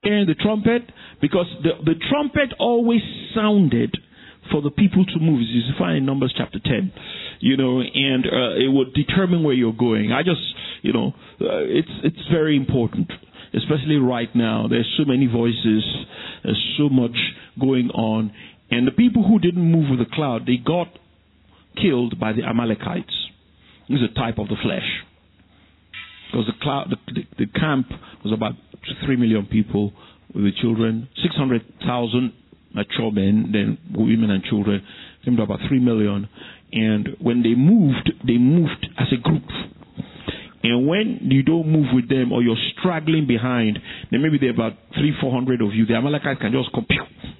hearing the trumpet? Because the trumpet always sounded for the people to move. As you find in Numbers chapter 10, and it would determine where you're going. It's very important, especially right now. There's so many voices, there's so much going on, and the people who didn't move with the cloud, they got killed by the Amalekites. This is a type of the flesh, because the camp was about 3 million people with the children, 600,000 mature men, then women and children, came to about 3 million. And when they moved as a group. And when you don't move with them, or you're straggling behind, then maybe there are about 300-400 of you. The Amalekites can just come,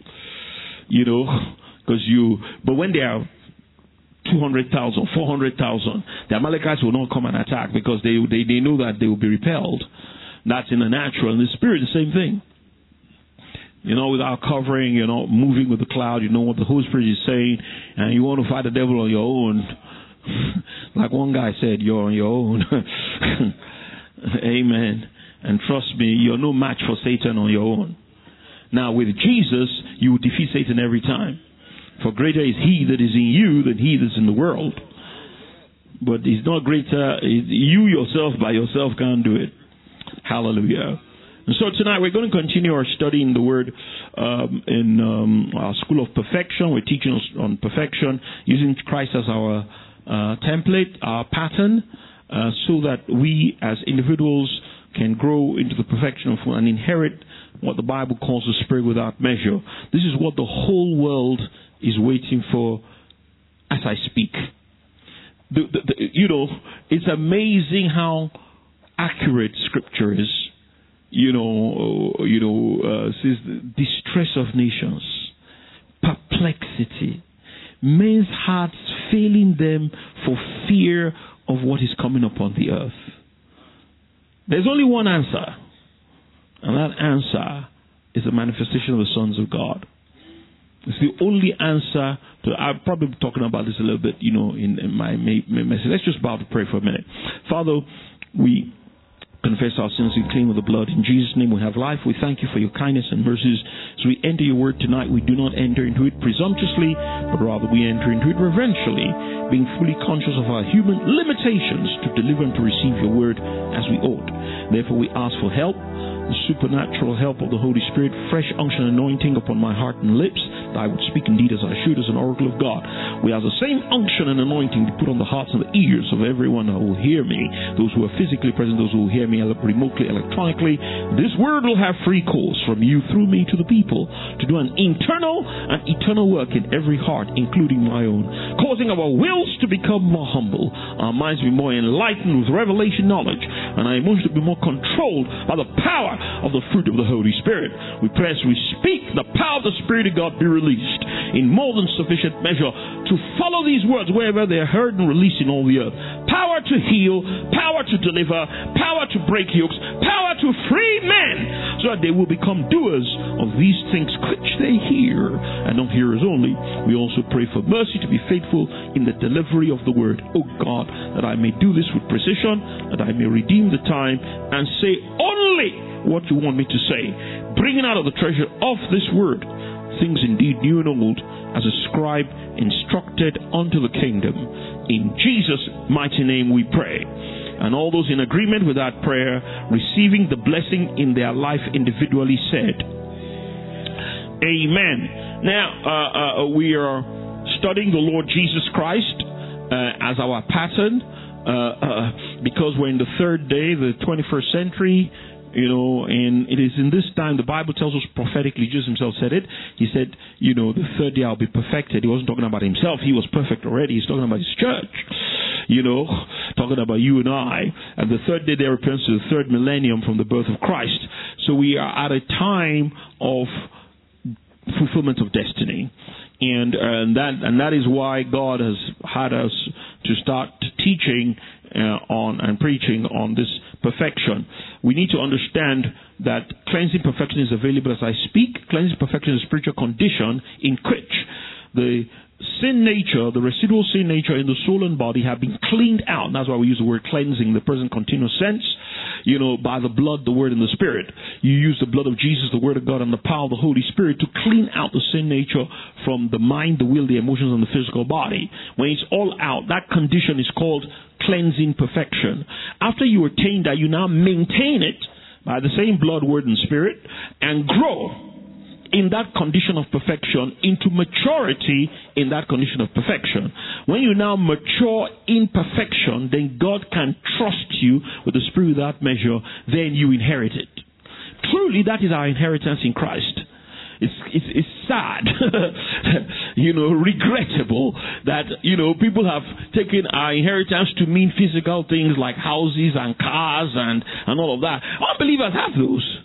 but when there are 200,000, 400,000, the Amalekites will not come and attack, because they know that they will be repelled. That's in the natural. In the spirit, the same thing. Without covering, moving with the cloud, you know what the Holy Spirit is saying, and you want to fight the devil on your own. Like one guy said, you're on your own. Amen. And trust me, you're no match for Satan on your own. Now, with Jesus, you will defeat Satan every time. For greater is he that is in you than he that is in the world. But he's not greater. You yourself, by yourself, can't do it. Hallelujah. And so tonight we're going to continue our study in the Word in our School of Perfection. We're teaching on perfection, using Christ as our template, our pattern, so that we as individuals can grow into the perfection of and inherit what the Bible calls the Spirit without measure. This is what the whole world is waiting for as I speak. It's amazing how accurate Scripture is. Says the distress of nations, perplexity, men's hearts failing them for fear of what is coming upon the earth. There's only one answer, and that answer is the manifestation of the sons of God. It's the only answer to. I'll probably be talking about this a little bit, in my message. Let's just bow to pray for a minute. Father, we confess our sins and clean with the blood. In Jesus' name we have life. We thank you for your kindness and mercies. As we enter your word tonight, we do not enter into it presumptuously, but rather we enter into it reverentially, being fully conscious of our human limitations to deliver and to receive your word as we ought. Therefore we ask for help, the supernatural help of the Holy Spirit, fresh unction and anointing upon my heart and lips, that I would speak indeed as I should, as an oracle of God. We have the same unction and anointing to put on the hearts and the ears of everyone who will hear me, those who are physically present, those who will hear me remotely, electronically. This word will have free course from you through me to the people, to do an internal and eternal work in every heart, including my own, causing our wills to become more humble, our minds to be more enlightened with revelation knowledge, and our emotions to be more controlled by the power of the fruit of the Holy Spirit. We pray as we speak, the power of the Spirit of God be released in more than sufficient measure to follow these words wherever they are heard and released in all the earth. Power to heal, power to deliver, power to break yokes, power to free men, so that they will become doers of these things which they hear, and not hearers only. We also pray for mercy to be faithful in the delivery of the word. Oh God, that I may do this with precision, that I may redeem the time and say only what you want me to say, bringing out of the treasure of this word things indeed new and old, as a scribe instructed unto the kingdom. In Jesus' mighty name we pray. And all those in agreement with that prayer, receiving the blessing in their life individually, said, Amen. Now, we are studying the Lord Jesus Christ as our pattern, because we're in the third day, the 21st century. And it is in this time, the Bible tells us prophetically, Jesus himself said it. He said, the third day I'll be perfected. He wasn't talking about himself. He was perfect already. He's talking about his church. Talking about you and I. And the third day there represents the third millennium from the birth of Christ. So we are at a time of fulfillment of destiny. And that is why God has had us to start teaching on and preaching on this perfection. We need to understand that cleansing perfection is available as I speak. Cleansing perfection is a spiritual condition in which the sin nature, the residual sin nature in the soul and body have been cleaned out. That's why we use the word cleansing, the present continuous sense. by the blood, the word, and the spirit. You use the blood of Jesus, the word of God, and the power of the Holy Spirit to clean out the sin nature from the mind, the will, the emotions, and the physical body. When it's all out, that condition is called cleansing perfection. After you attain that, you now maintain it by the same blood, word, and spirit, and grow in that condition of perfection into maturity in that condition of perfection. When you now mature in perfection, then God can trust you with the spirit without measure, then you inherit it. Truly, that is our inheritance in Christ. It's sad, regrettable that, people have taken our inheritance to mean physical things like houses and cars and all of that. Unbelievers have those.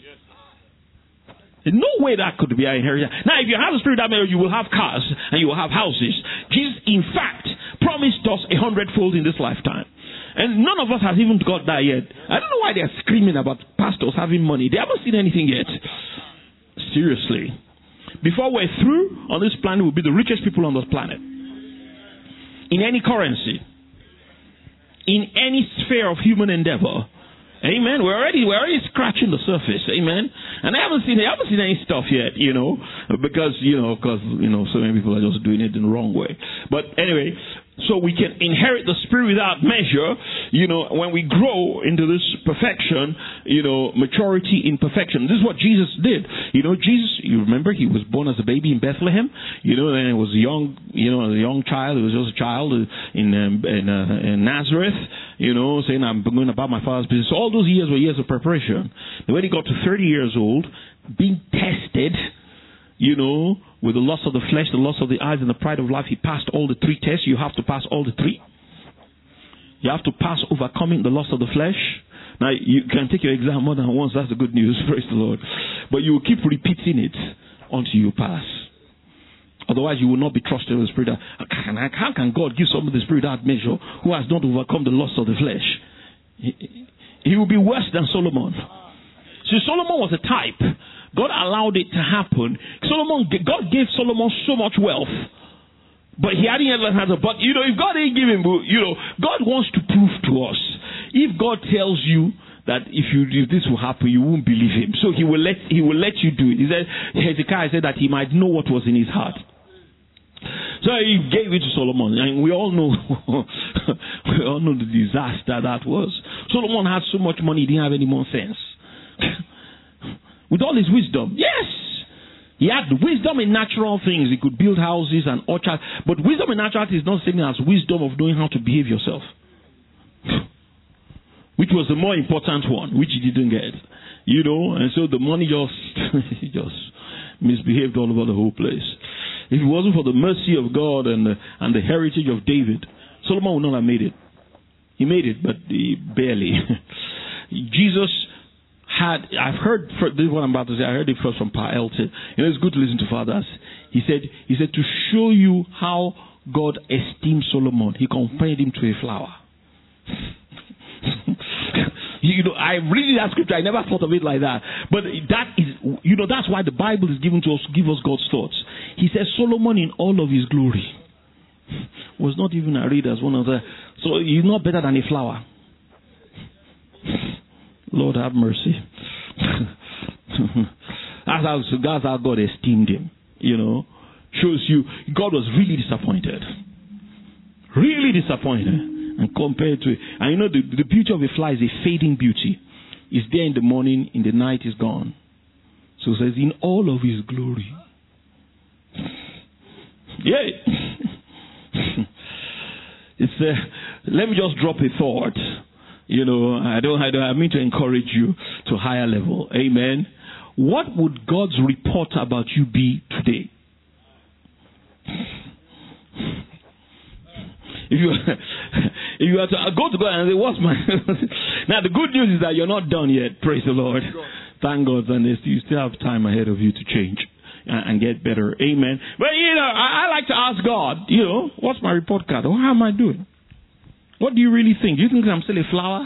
In no way that could be our inheritance. Now, if you have the spirit of marriage, you will have cars and you will have houses. Jesus, in fact, promised us 100-fold in this lifetime. And none of us has even got that yet. I don't know why they are screaming about pastors having money. They haven't seen anything yet. Seriously. Before we're through on this planet, we'll be the richest people on this planet. In any currency. In any sphere of human endeavor. Amen. We're already scratching the surface. Amen. And I haven't seen any stuff yet, because so many people are just doing it in the wrong way. But anyway, so we can inherit the spirit without measure, when we grow into this perfection, maturity in perfection. This is what Jesus did. Jesus, you remember, he was born as a baby in Bethlehem, and it was a young child. It was just a child in Nazareth, saying, I'm going about my father's business. So all those years were years of preparation. And when he got to 30 years old, being tested, with the lust of the flesh, the lust of the eyes, and the pride of life, he passed all the 3 tests. You have to pass all the 3. You have to pass overcoming the lust of the flesh. Now, you can take your exam more than once. That's the good news. Praise the Lord. But you will keep repeating it until you pass. Otherwise, you will not be trusted with the Spirit. How can God give someone the Spirit without measure who has not overcome the lust of the flesh? He will be worse than Solomon. So Solomon was a type. God allowed it to happen. God gave Solomon so much wealth, but he hadn't ever had but if God didn't give him, God wants to prove to us. If God tells you that if this will happen, you won't believe him. So he will let you do it. He said, Hezekiah said that he might know what was in his heart. So he gave it to Solomon, and we all know the disaster that was. Solomon had so much money, he didn't have any more sense. With all his wisdom, yes, he had wisdom in natural things. He could build houses and orchards, but wisdom in natural things is not the same as wisdom of knowing how to behave yourself, which was the more important one, which he didn't get, and so the money just misbehaved all over the whole place. If it wasn't for the mercy of God and the heritage of David, Solomon would not have made it. He made it, but barely. Jesus I've heard, this is what I'm about to say, I heard it first from Pa Elton. It's good to listen to fathers. He said to show you how God esteemed Solomon, he compared him to a flower. I'm reading that scripture, I never thought of it like that. But that is, that's why the Bible is given to us to give us God's thoughts. He says Solomon in all of his glory was not even arrayed as one of the, so he's not better than a flower. Lord have mercy. That's how God esteemed him. Shows you God was really disappointed. Really disappointed. And compared to it. And the beauty of a fly is a fading beauty. It's there in the morning, in the night is gone. So it says, in all of his glory. Yeah. Let me just drop a thought. I mean to encourage you to a higher level. Amen. What would God's report about you be today? If you are to go to God and say, what's my... Now, the good news is that you're not done yet. Praise the Lord. Thank God. And you still have time ahead of you to change and get better. Amen. But, I like to ask God, what's my report card? Or how am I doing? What do you really think? Do you think I'm still a flower?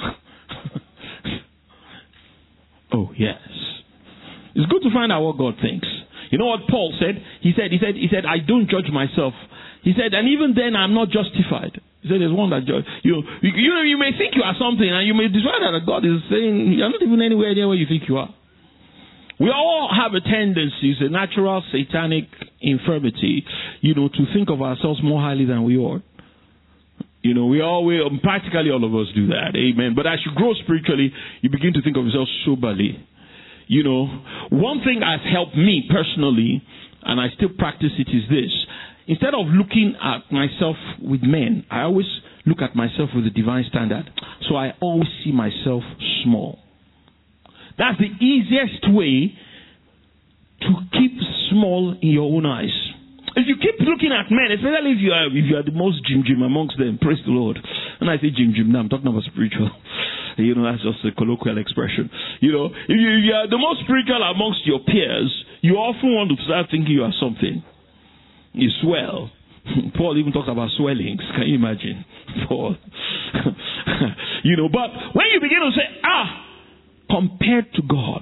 Oh, yes. It's good to find out what God thinks. You know what Paul said? He said, I don't judge myself. He said, and even then I'm not justified. He said, there's one that you may think you are something, and you may decide that God is saying you're not even anywhere near where you think you are. We all have a tendency, it's a natural satanic infirmity, to think of ourselves more highly than we ought. Practically all of us do that. Amen. But as you grow spiritually, you begin to think of yourself soberly. One thing that has helped me personally, and I still practice it, is this. Instead of looking at myself with men, I always look at myself with a divine standard. So I always see myself small. That's the easiest way to keep small in your own eyes. If you keep looking at men, especially if you are the most jim amongst them, praise the Lord. And I say jim, now I'm talking about spiritual. That's just a colloquial expression. If you are the most spiritual amongst your peers, you often want to start thinking you are something. You swell. Paul even talks about swellings. Can you imagine? Paul. But when you begin to say, compared to God,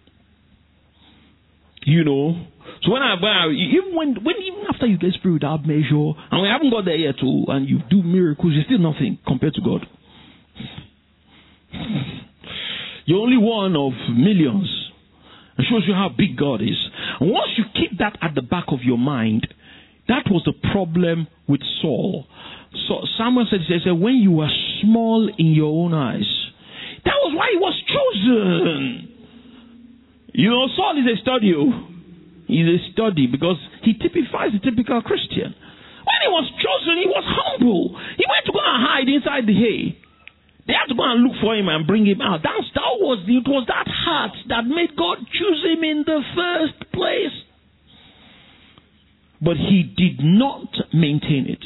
so even after you get spirit without measure, and we haven't got there yet too, and you do miracles, you're still nothing compared to God. You're only one of millions. It shows you how big God is. And once you keep that at the back of your mind, that was the problem with Saul. So Samuel said, when you were small in your own eyes, that was why he was chosen. Saul is a study. He's a study because he typifies the typical Christian. When he was chosen, he was humble. He went to go and hide inside the hay. They had to go and look for him and bring him out. It was that heart that made God choose him in the first place. But he did not maintain it.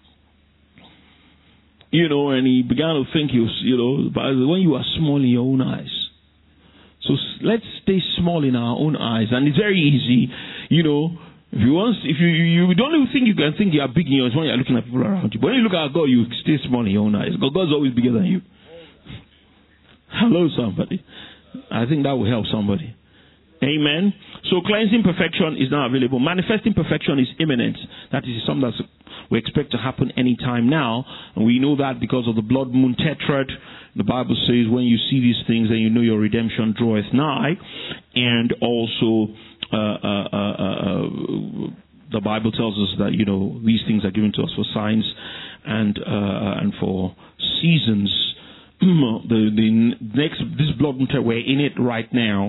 And he began to think, when you are small in your own eyes. So let's stay small in our own eyes. And it's very easy, if you don't think you can think you are big in your eyes when you're looking at people around you. But when you look at God, you stay small in your own eyes. God's always bigger than you. Hello, somebody. I think that will help somebody. Amen. So cleansing perfection is now available. Manifesting perfection is imminent. That is something that we expect to happen anytime now. And we know that because of the blood moon tetrad. The Bible says when you see these things, then you know your redemption draweth nigh. And also the Bible tells us that, these things are given to us for signs and for seasons. This blood moon tetrad, we're in it right now.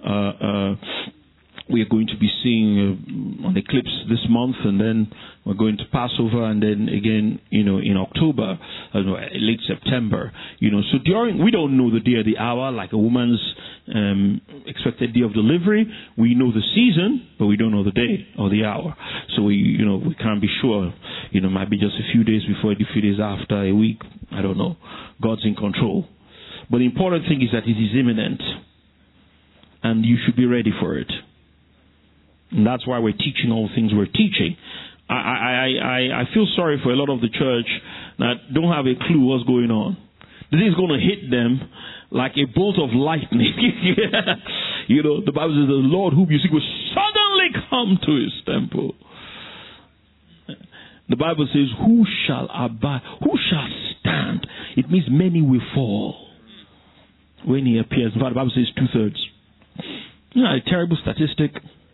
We are going to be seeing an eclipse this month, and then we're going to Passover, and then again, in October, late September. So we don't know the day or the hour, like a woman's expected day of delivery. We know the season, but we don't know the day or the hour. So we can't be sure. It might be just a few days before, a few days after, a week. I don't know. God's in control. But the important thing is that it is imminent, and you should be ready for it. And that's why we're teaching all the things we're teaching. I feel sorry for a lot of the church that don't have a clue what's going on. This is going to hit them like a bolt of lightning. The Bible says the Lord whom you seek will suddenly come to his temple. The Bible says, who shall abide? Who shall stand? It means many will fall when he appears. In fact, the Bible says 2/3. A terrible statistic.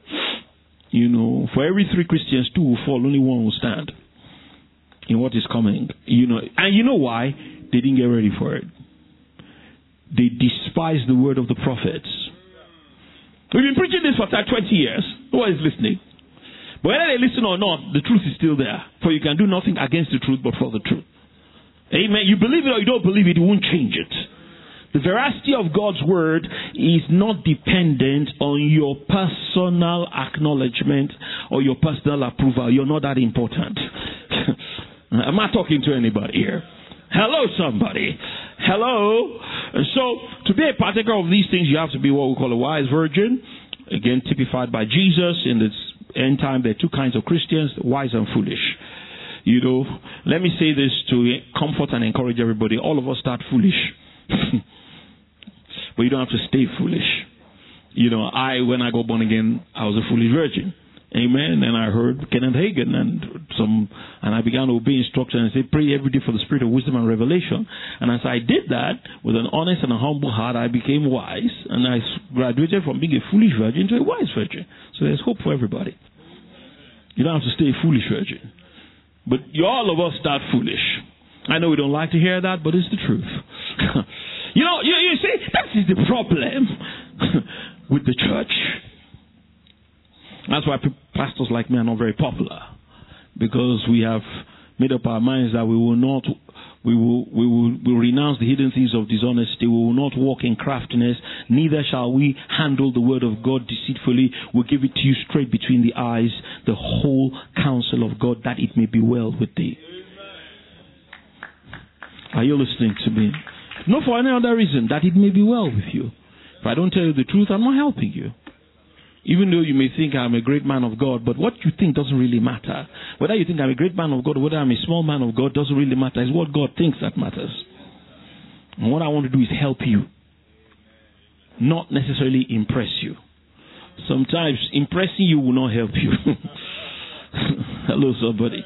For every 3 Christians, 2 will fall, only 1 will stand in what is coming. And you know why? They didn't get ready for it. They despise the word of the prophets. We've been preaching this for 20 years. Who is listening? But whether they listen or not, the truth is still there. For you can do nothing against the truth but for the truth. Amen. You believe it or you don't believe it, it won't change it. The veracity of God's word is not dependent on your personal acknowledgement or your personal approval. You're not that important. Am I talking to anybody here? Hello, somebody. Hello. And so, to be a partaker of these things, you have to be what we call a wise virgin. Again, typified by Jesus. In this end time, there are 2 kinds of Christians, wise and foolish. Let me say this to comfort and encourage everybody. All of us start foolish. But you don't have to stay foolish. When I got born again, I was a foolish virgin. Amen. And I heard Kenneth Hagin and I began to obey instructions and say, pray every day for the spirit of wisdom and revelation. And as I did that with an honest and a humble heart, I became wise, and I graduated from being a foolish virgin to a wise virgin. So there's hope for everybody. You don't have to stay a foolish virgin. But all of us start foolish. I know we don't like to hear that, but it's the truth. you see, that is the problem with the church. That's why pastors like me are not very popular, because we have made up our minds that we will renounce the hidden things of dishonesty. We will not walk in craftiness, neither shall we handle the word of God deceitfully. We'll give it to you straight between the eyes, the whole counsel of God, that it may be well with thee. Are you listening to me? Not for any other reason, that it may be well with you. If I don't tell you the truth, I'm not helping you. Even though you may think I'm a great man of God, but what you think doesn't really matter. Whether you think I'm a great man of God or whether I'm a small man of God doesn't really matter. It's what God thinks that matters. And what I want to do is help you, not necessarily impress you. Sometimes impressing you will not help you. Hello, somebody.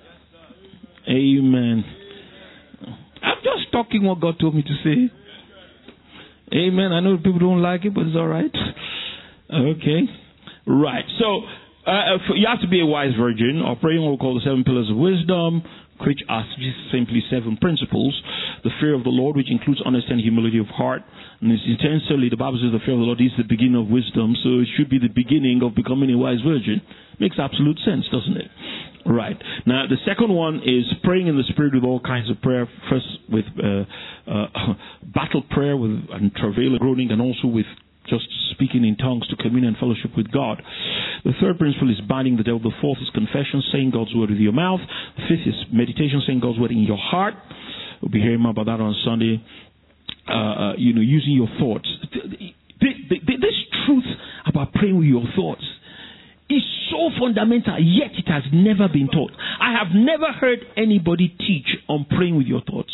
Amen. I'm just talking what God told me to say. Amen. I know people don't like it, but it's all right. Okay. Right. So, you have to be a wise virgin, or praying what we call the 7 pillars of wisdom, which are simply 7 principles. The fear of the Lord, which includes honesty and humility of heart. And it's intensely, the Bible says the fear of the Lord is the beginning of wisdom, so it should be the beginning of becoming a wise virgin. Makes absolute sense, doesn't it? Right. Now, the second one is praying in the Spirit with all kinds of prayer. First with battle prayer and travail and groaning, and also with just speaking in tongues to commune and fellowship with God. The third principle is binding the devil. The fourth is confession, saying God's word with your mouth. The fifth is meditation, saying God's word in your heart. We'll be hearing more about that on Sunday. Using your thoughts. This truth about praying with your thoughts is so fundamental, yet it has never been taught. I have never heard anybody teach on praying with your thoughts.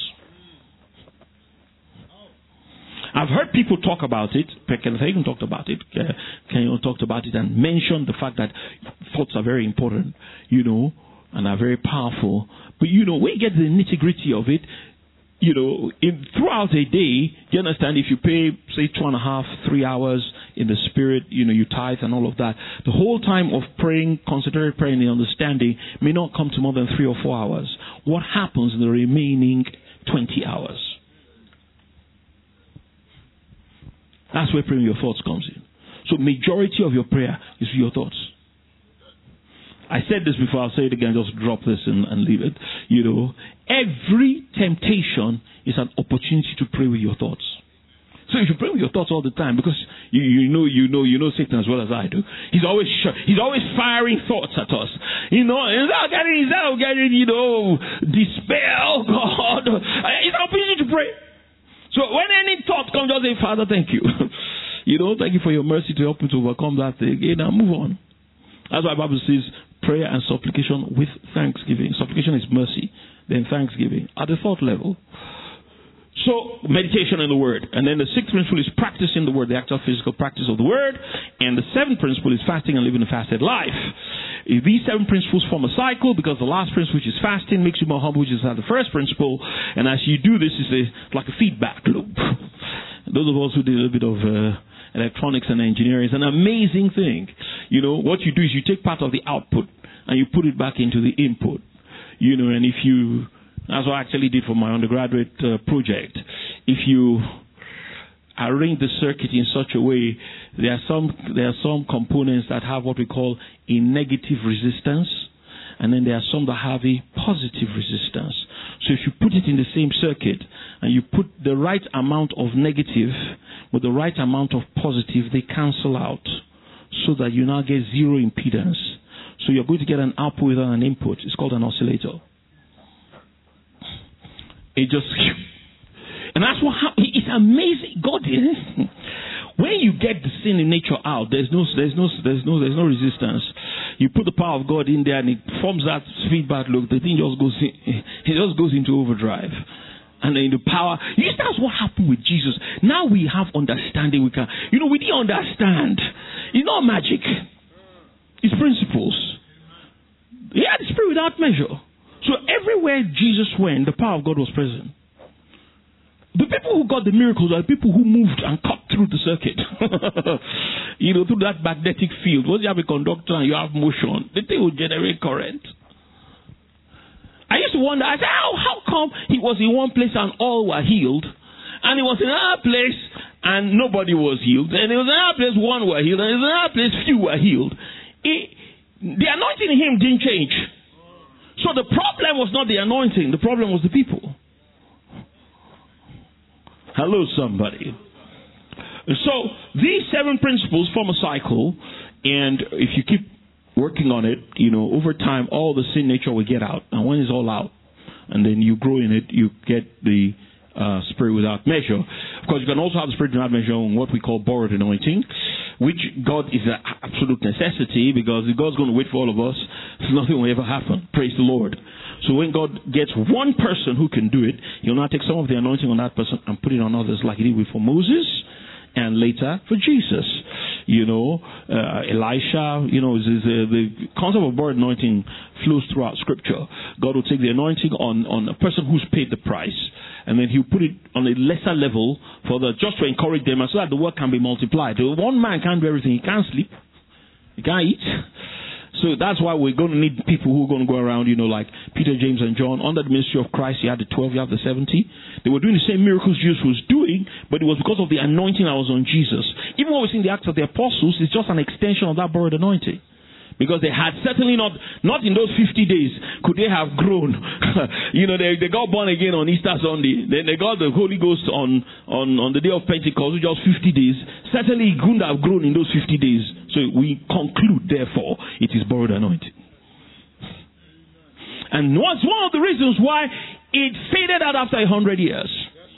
I've heard people talk about it. Kenneth Hagin talked about it. Kenyon talked about it and mentioned the fact that thoughts are very important, and are very powerful. But, when you get the nitty-gritty of it, throughout a day, you understand, if you pay, say, 2.5, 3 hours in the Spirit, you tithe and all of that, the whole time of praying, concentrated praying and understanding may not come to more than 3 or 4 hours. What happens in the remaining 20 hours? That's where praying your thoughts comes in. So majority of your prayer is your thoughts. I said this before, I'll say it again, just drop this and leave it. Every temptation is an opportunity to pray with your thoughts. So you should pray with your thoughts all the time, because you know Satan as well as I do. He's always firing thoughts at us. Is that getting despair? Oh God, it's an opportunity to pray. So when any thought comes, just say, Father, thank you. Thank you for your mercy to help me to overcome that thing. Now move on. That's why the Bible says prayer and supplication with thanksgiving. Supplication is mercy, then thanksgiving at the thought level. So, meditation in the Word. And then the 6th principle is practicing the Word, the actual physical practice of the Word. And the 7th principle is fasting and living a fasted life. These 7 principles form a cycle, because the last principle, which is fasting, makes you more humble, which is the first principle. And as you do this, it's like a feedback loop. Those of us who did a little bit of electronics and engineering, it's an amazing thing. What you do is you take part of the output and you put it back into the input. And if you... That's what I actually did for my undergraduate project. If you arrange the circuit in such a way, there are some components that have what we call a negative resistance, and then there are some that have a positive resistance. So if you put it in the same circuit and you put the right amount of negative with the right amount of positive, they cancel out, so that you now get zero impedance. So you're going to get an output without an input. It's called an oscillator. And that's what happens. It's amazing. God, when you get the sin in nature out, there's no resistance. You put the power of God in there, and it forms that feedback loop. The thing just goes into overdrive. And then the power. That's what happened with Jesus. Now we have understanding. We didn't understand. It's not magic. His principles. He had the Spirit without measure. So everywhere Jesus went, the power of God was present. The people who got the miracles are the people who moved and cut through the circuit. Through that magnetic field. Once you have a conductor and you have motion, the thing will generate current. I used to wonder, I said, how come he was in one place and all were healed, and he was in another place and nobody was healed, and there was another place one were healed, and there was another place few were healed? The anointing in him didn't change. So the problem was not the anointing, the problem was the people. Hello, somebody. So these 7 principles form a cycle, and if you keep working on it, over time, all the sin nature will get out. And when it's all out, and then you grow in it, you get the Spirit without measure. Of course, you can also have the Spirit without measure on what we call borrowed anointing, which God is an absolute necessity, because if God's going to wait for all of us, nothing will ever happen. Praise the Lord. So when God gets one person who can do it, He'll now take some of the anointing on that person and put it on others, like He did for Moses and later for Jesus. Elisha, the concept of borrowed anointing flows throughout Scripture. God will take the anointing on a person who's paid the price, and then He'll put it on a lesser level just to encourage them, and so that the work can be multiplied. One man can't do everything. He can't sleep. He can't eat. So that's why we're going to need people who are going to go around, like Peter, James, and John. Under the ministry of Christ, you had the 12, you have the 70. They were doing the same miracles Jesus was doing, but it was because of the anointing that was on Jesus. Even what we see in the Acts of the Apostles is just an extension of that borrowed anointing. Because they had certainly not in those 50 days could they have grown. They got born again on Easter Sunday. Then they got the Holy Ghost on the day of Pentecost, which was 50 days. Certainly it couldn't have grown in those 50 days. So we conclude, therefore, it is borrowed anointing. And what's one of the reasons why it faded out after 100 years.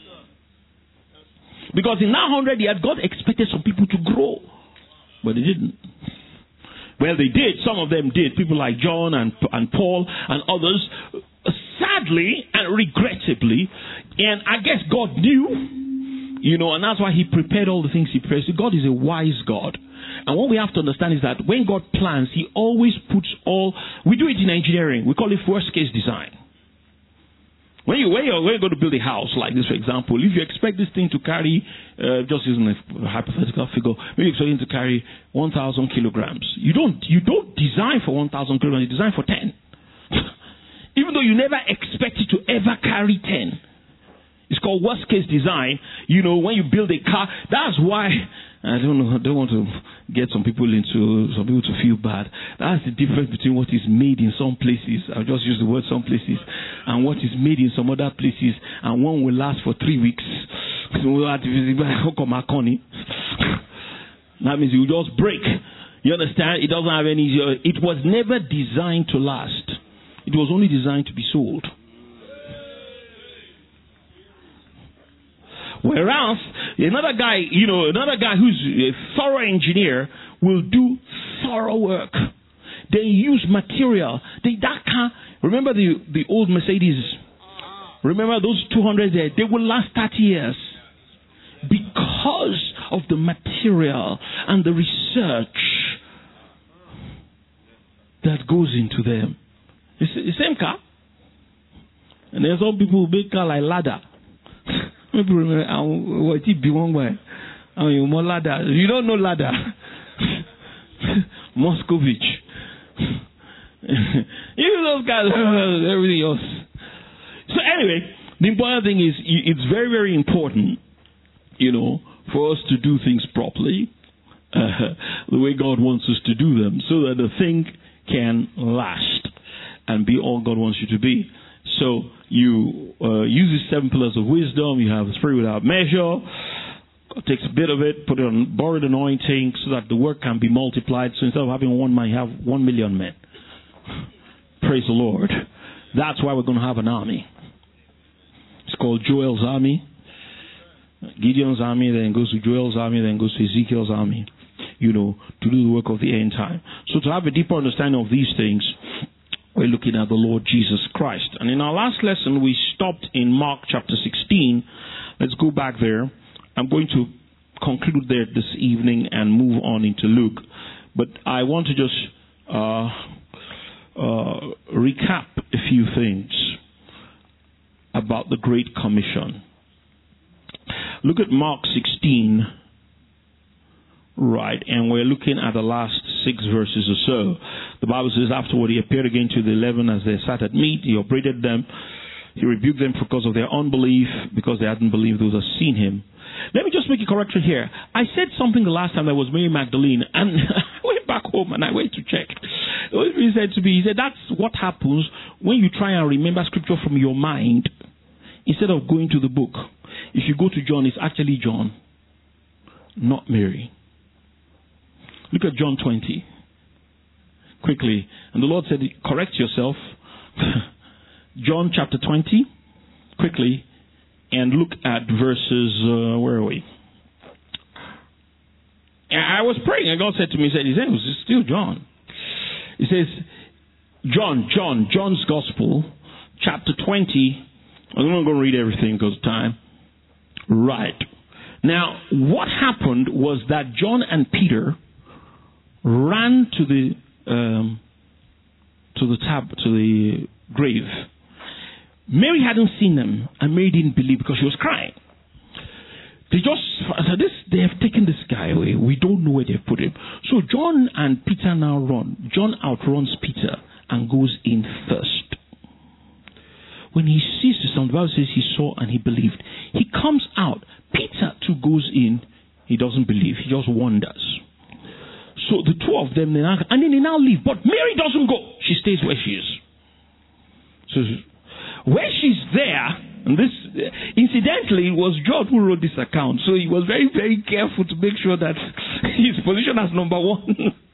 Because in that 100 years, God expected some people to grow. But they didn't. Well, they did. Some of them did. People like John and Paul and others. Sadly and regrettably. And I guess God knew. And that's why He prepared all the things He prepared. So God is a wise God. And what we have to understand is that when God plans, He always puts we do it in engineering. We call it worst case design. When you're going to build a house like this, for example, if you expect this thing to carry, just using a hypothetical figure, maybe you're expecting to carry 1,000 kilograms. You don't design for 1,000 kilograms, you design for 10. Even though you never expect it to ever carry 10. It's called worst case design. When you build a car, that's why I don't want to get some people to feel bad. That's the difference between what is made in some places. I'll just use the word some places, and what is made in some other places, and one will last for 3 weeks. That means you just break. You understand? It doesn't have any. It was never designed to last. It was only designed to be sold. Whereas another guy who's a thorough engineer will do thorough work. They use material. Remember the old Mercedes? Remember those 200 there? They will last 30 years because of the material and the research that goes into them. It's the same car. And there's some people who make car like Lada. People remember, what it be one way? More Lada. You don't know Lada. Moscovich. Even those guys, everything else. So anyway, the important thing is, it's very, very important, for us to do things properly, the way God wants us to do them, so that the thing can last and be all God wants you to be. So you use the 7 pillars of wisdom. You have the Spirit without measure. God takes a bit of it, put it on borrowed anointing, so that the work can be multiplied. So instead of having one man, you have 1 million men. Praise the Lord. That's why we're going to have an army. It's called Joel's army. Gideon's army, then goes to Joel's army, then goes to Ezekiel's army, to do the work of the end time. So to have a deeper understanding of these things, we're looking at the Lord Jesus Christ. And in our last lesson, we stopped in Mark chapter 16. Let's go back there. I'm going to conclude there this evening and move on into Luke. But I want to just recap a few things about the Great Commission. Look at Mark 16, right, and we're looking at the last 6 verses or so. The Bible says, afterward he appeared again to the 11 as they sat at meat. He upbraided them. He rebuked them because of their unbelief, because they hadn't believed those who had seen him. Let me just make a correction here. I said something the last time that was Mary Magdalene, and I went back home and I went to check. The Holy Spirit said to me, he said, that's what happens when you try and remember scripture from your mind instead of going to the book. If you go to John, it's actually John, not Mary. Look at John 20. Quickly. And the Lord said, correct yourself. John chapter 20. Quickly. And look at verses, where are we? I was praying and God said to me, his name was still John. He says, John's Gospel, chapter 20. I'm not going to read everything because of time. Right. Now, what happened was that John and Peter ran to the grave. Mary hadn't seen them, and Mary didn't believe because she was crying. They have taken this guy away. We don't know where they've put him. So John and Peter now run. John outruns Peter and goes in first. When he sees the son, the Bible says he saw and he believed. He comes out. Peter too goes in. He doesn't believe. He just wonders. So the two of them, and then they now leave. But Mary doesn't go. She stays where she is. So where she's there, and this, incidentally, it was John who wrote this account. So he was very, very careful to make sure that his position as number one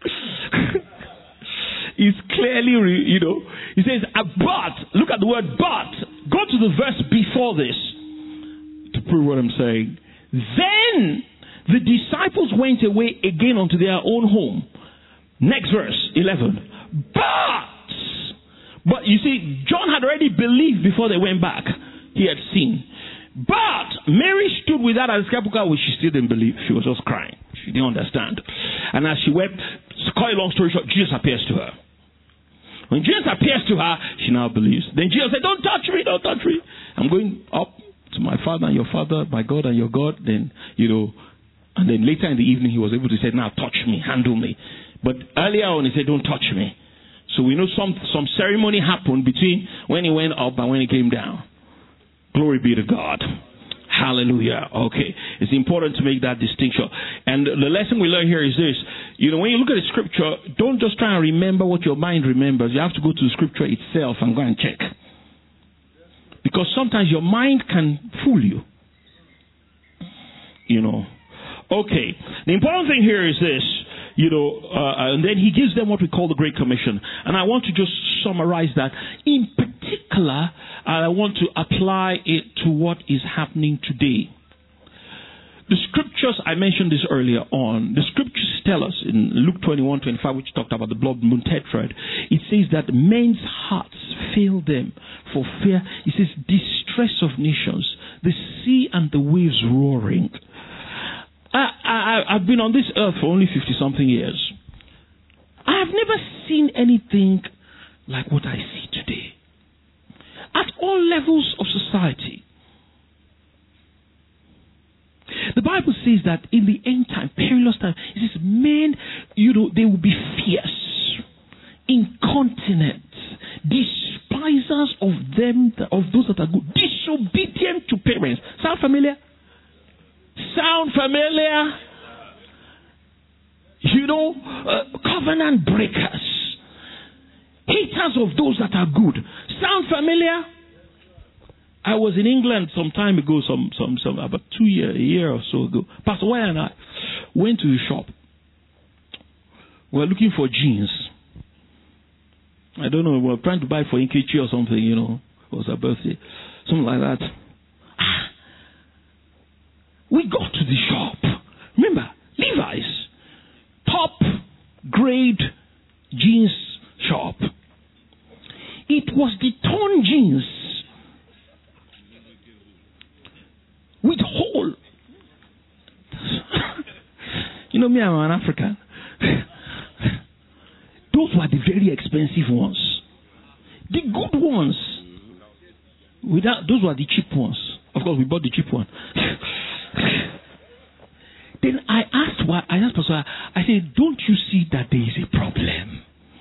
is clearly, he says, but, look at the word but. Go to the verse before this to prove what I'm saying. Then the disciples went away again unto their own home. Next verse, 11. But you see, John had already believed before they went back. He had seen. But Mary stood with that at the sepulchre, which she still didn't believe. She was just crying. She didn't understand. And as she wept, to cut a long story short, Jesus appears to her. When Jesus appears to her, she now believes. Then Jesus said, don't touch me, don't touch me. I'm going up to my Father and your Father, my God and your God. Then, and then later in the evening, he was able to say, now touch me, handle me. But earlier on, he said, don't touch me. So we know some ceremony happened between when he went up and when he came down. Glory be to God. Hallelujah. Okay. It's important to make that distinction. And the lesson we learn here is this. When you look at the scripture, don't just try and remember what your mind remembers. You have to go to the scripture itself and go and check. Because sometimes your mind can fool you. Okay. The important thing here is this. And then he gives them what we call the Great Commission. And I want to just summarize that. In particular, I want to apply it to what is happening today. The scriptures, I mentioned this earlier on, the scriptures tell us in Luke 21:25, which talked about the blood moon tetrad, it says that men's hearts fail them for fear. It says distress of nations, the sea and the waves roaring. I've been on this earth for only 50-something years. I have never seen anything like what I see today. At all levels of society. The Bible says that in the end time, perilous time, it says men, they will be fierce, incontinent, despisers of those that are good, disobedient to parents. Sound familiar? Sound familiar? Covenant breakers. Haters of those that are good. Sound familiar? I was in England some time ago, about a year or so ago. Pastor Wyatt and I went to the shop. We were looking for jeans. I don't know, we were trying to buy for Nkechi or something, it was her birthday. Something like that. We got to the shop. Remember, Levi's, top grade jeans shop. It was the torn jeans with hole. Me, I'm an African. Those those were the very expensive ones. The good ones. Those were the cheap ones. Of course, we bought the cheap one. Then I asked Pastor, I said, don't you see that there is a problem?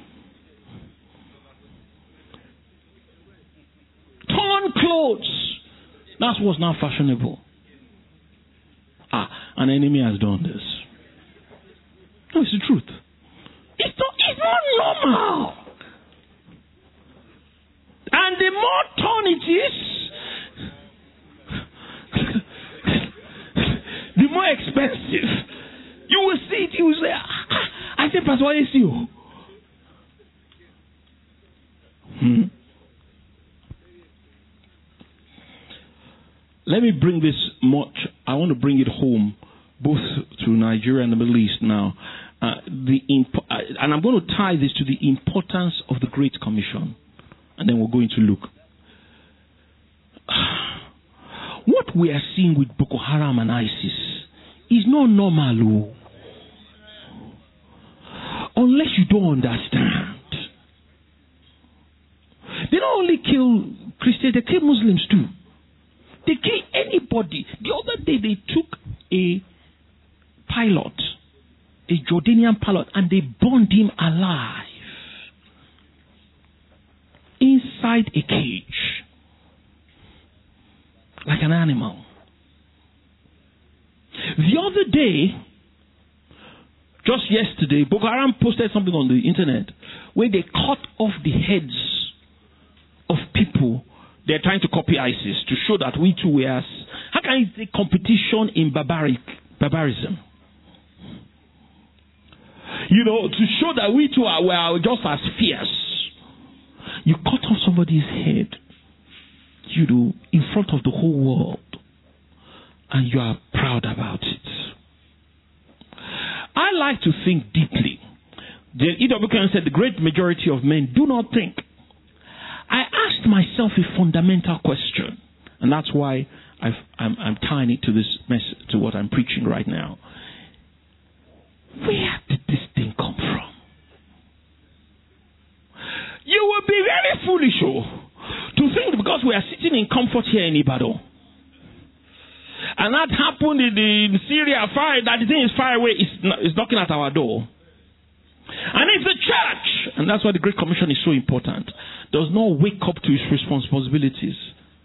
Torn clothes. That's what's now fashionable. An enemy has done this. No, it's the truth. It's not normal. And the more torn it is, the more expensive. You will see it, you will say, I said, Pastor, what is you? Let me bring this I want to bring it home, both to Nigeria and the Middle East now. And I'm going to tie this to the importance of the Great Commission. And then we're going to look. What we are seeing with Boko Haram and ISIS is not normal. Unless you don't understand. They don't only kill Christians, they kill Muslims too. They kill anybody. The other day they took a pilot, a Jordanian pilot, and they burned him alive inside a cage, like an animal. The other day, just yesterday, Boko Haram posted something on the internet where they cut off the heads of people they're trying to copy ISIS to show that we too were. How can it be competition in barbarism? You know, to show that we too were just as fierce. You cut off somebody's head, you know, in front of the whole world, and you are proud about it. I like to think deeply. The EWKN said the great majority of men do not think. I asked myself a fundamental question, and that's why I'm tying it to this message, to what I'm preaching right now. Where did this thing come from? You will be very foolish to think because we are sitting in comfort here in Ibadan, and that happened in Syria, that the thing is far away, is knocking at our door. And if the church, and that's why the Great Commission is so important, does not wake up to its responsibilities,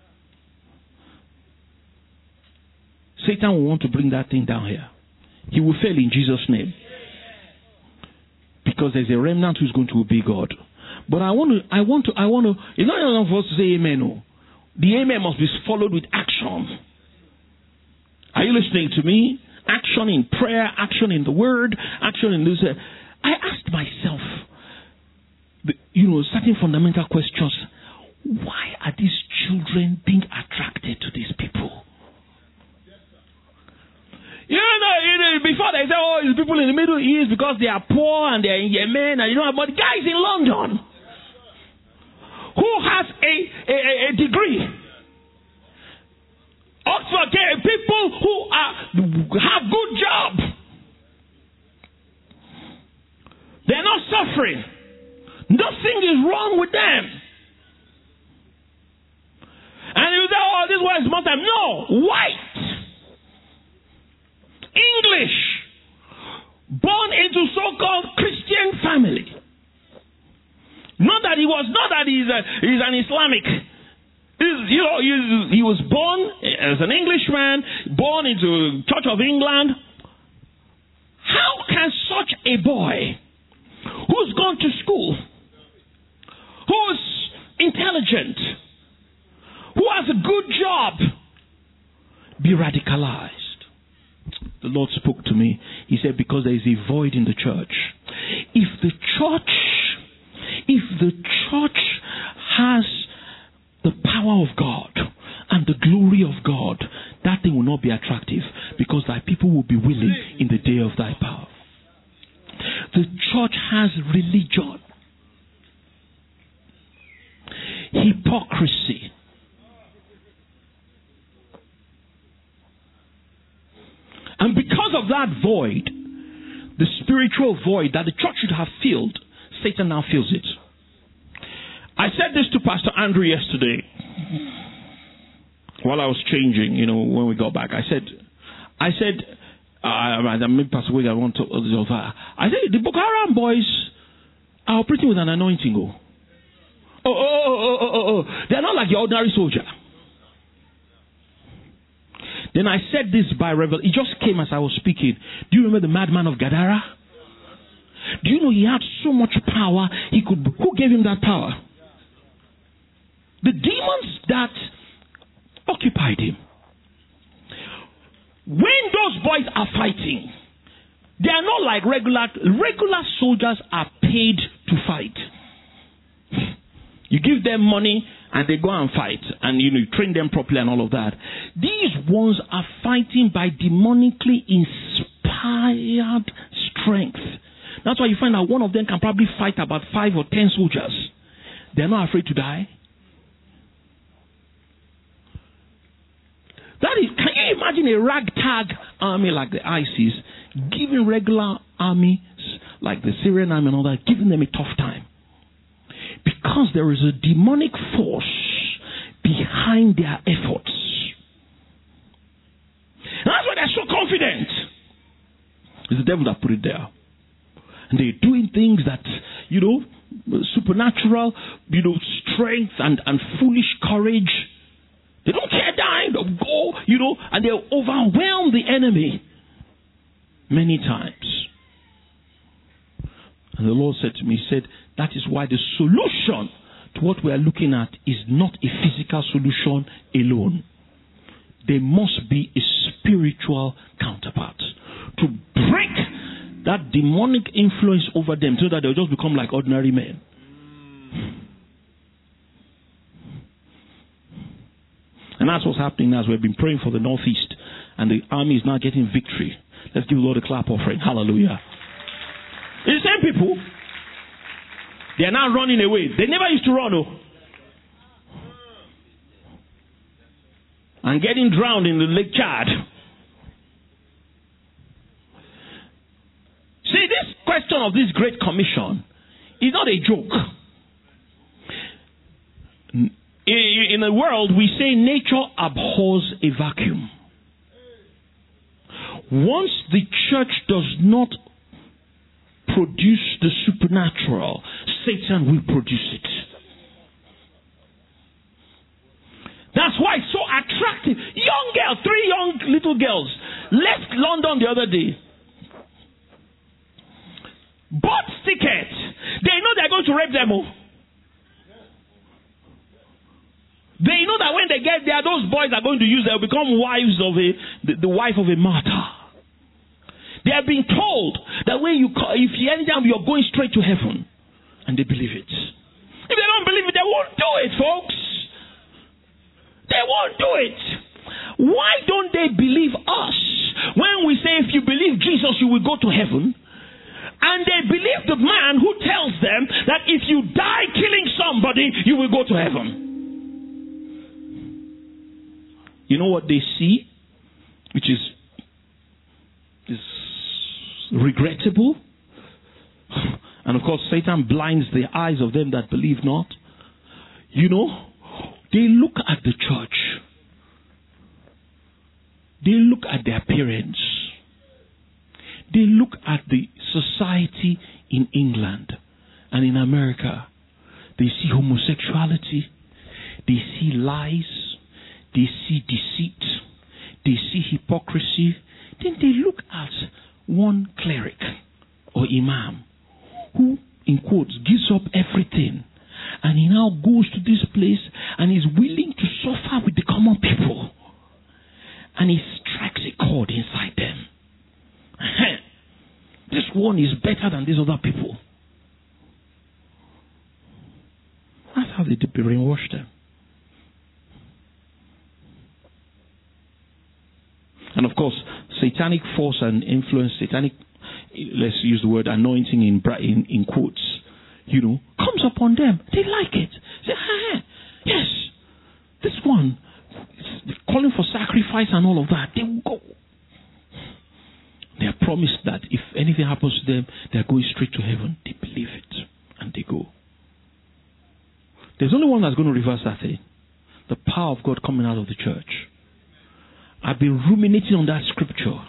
Satan will want to bring that thing down here. He will fail in Jesus' name. Because there's a remnant who's going to obey God. But I want to, it's not enough for us to say amen. No. The amen must be followed with action. Are you listening to me? Action in prayer, action in the word, action in this. I asked myself, certain fundamental questions. Why are these children being attracted to these people? Before they say, it's people in the Middle East because they are poor and they are in Yemen, and but the guys in London who has a degree, Oxford, people who have good job, they're not suffering. Nothing is wrong with them. And you say, this one is Muslim. No, white, English, born into so-called Christian family. Not that he's an Islamic. He was born as an Englishman, born into Church of England. How can such a boy who's gone to school, who's intelligent, who has a good job, be radicalized? The Lord spoke to me. He said, because there is a void in the church. If the church has the power of God and the glory of God, that thing will not be attractive, because thy people will be willing in the day of thy power. The church has religion, hypocrisy, and because of that void, the spiritual void that the church should have filled, Satan now feels it. I said this to Pastor Andrew yesterday while I was changing, when we got back. I said, I made Pastor Wig, I want to, I said, the Boko Haram boys are operating with an anointing. They're not like your ordinary soldier. Then I said this by revelation. It just came as I was speaking. Do you remember the madman of Gadara? Do you know he had so much power? Who gave him that power? The demons that occupied him. When those boys are fighting, they are not like regular soldiers are paid to fight. You give them money and they go and fight, and you train them properly and all of that. These ones are fighting by demonically inspired strength. That's why you find that one of them can probably fight about 5 or 10 soldiers. They're not afraid to die. That is, can you imagine a ragtag army like the ISIS giving regular armies like the Syrian army and all that, giving them a tough time? Because there is a demonic force behind their efforts. And that's why they're so confident. It's the devil that put it there. And they're doing things that, supernatural, strength and foolish courage. They don't care dying, they'll go, and they'll overwhelm the enemy many times. And the Lord said to me, he said, that is why the solution to what we are looking at is not a physical solution alone. There must be a spiritual counterpart to break that demonic influence over them so that they'll just become like ordinary men. And that's what's happening as we've been praying for the Northeast, and the army is now getting victory. Let's give the Lord a clap offering. Hallelujah. It's the same people. They are now running away. They never used to run, and getting drowned in the Lake Chad. See, this question of this Great Commission is not a joke. In the world, we say nature abhors a vacuum. Once the church does not produce the supernatural, Satan will produce it. That's why it's so attractive. Young girls, 3 young little girls left London the other day. Bought tickets. They know they're going to rape them all. They know that when they get there, those boys are going to use them, become wives of the wife of a martyr. They have been told that when if anytime you're going straight to heaven, and they believe it. If they don't believe it, they won't do it, folks. They won't do it. Why don't they believe us when we say if you believe Jesus, you will go to heaven? And they believe the man who tells them that if you die killing somebody, you will go to heaven. You know what they see, which is regrettable? And of course, Satan blinds the eyes of them that believe not. They look at the church. They look at their parents. They look at the society in England and in America. They see homosexuality. They see lies. They see deceit. They see hypocrisy. Then they look at one cleric or imam who, in quotes, gives up everything. And he now goes to this place and is willing to suffer with the common people. And he strikes a chord inside them. This one is better than these other people. That's how they brainwash them. And of course, satanic force and influence, satanic, let's use the word anointing in quotes, comes upon them. They like it. Say, yes, this one is calling for sacrifice and all of that. They will go. They are promised that if anything happens to them, they are going straight to heaven. They believe it. There's only one that's going to reverse that thing. The power of God coming out of the church. I've been ruminating on that scripture.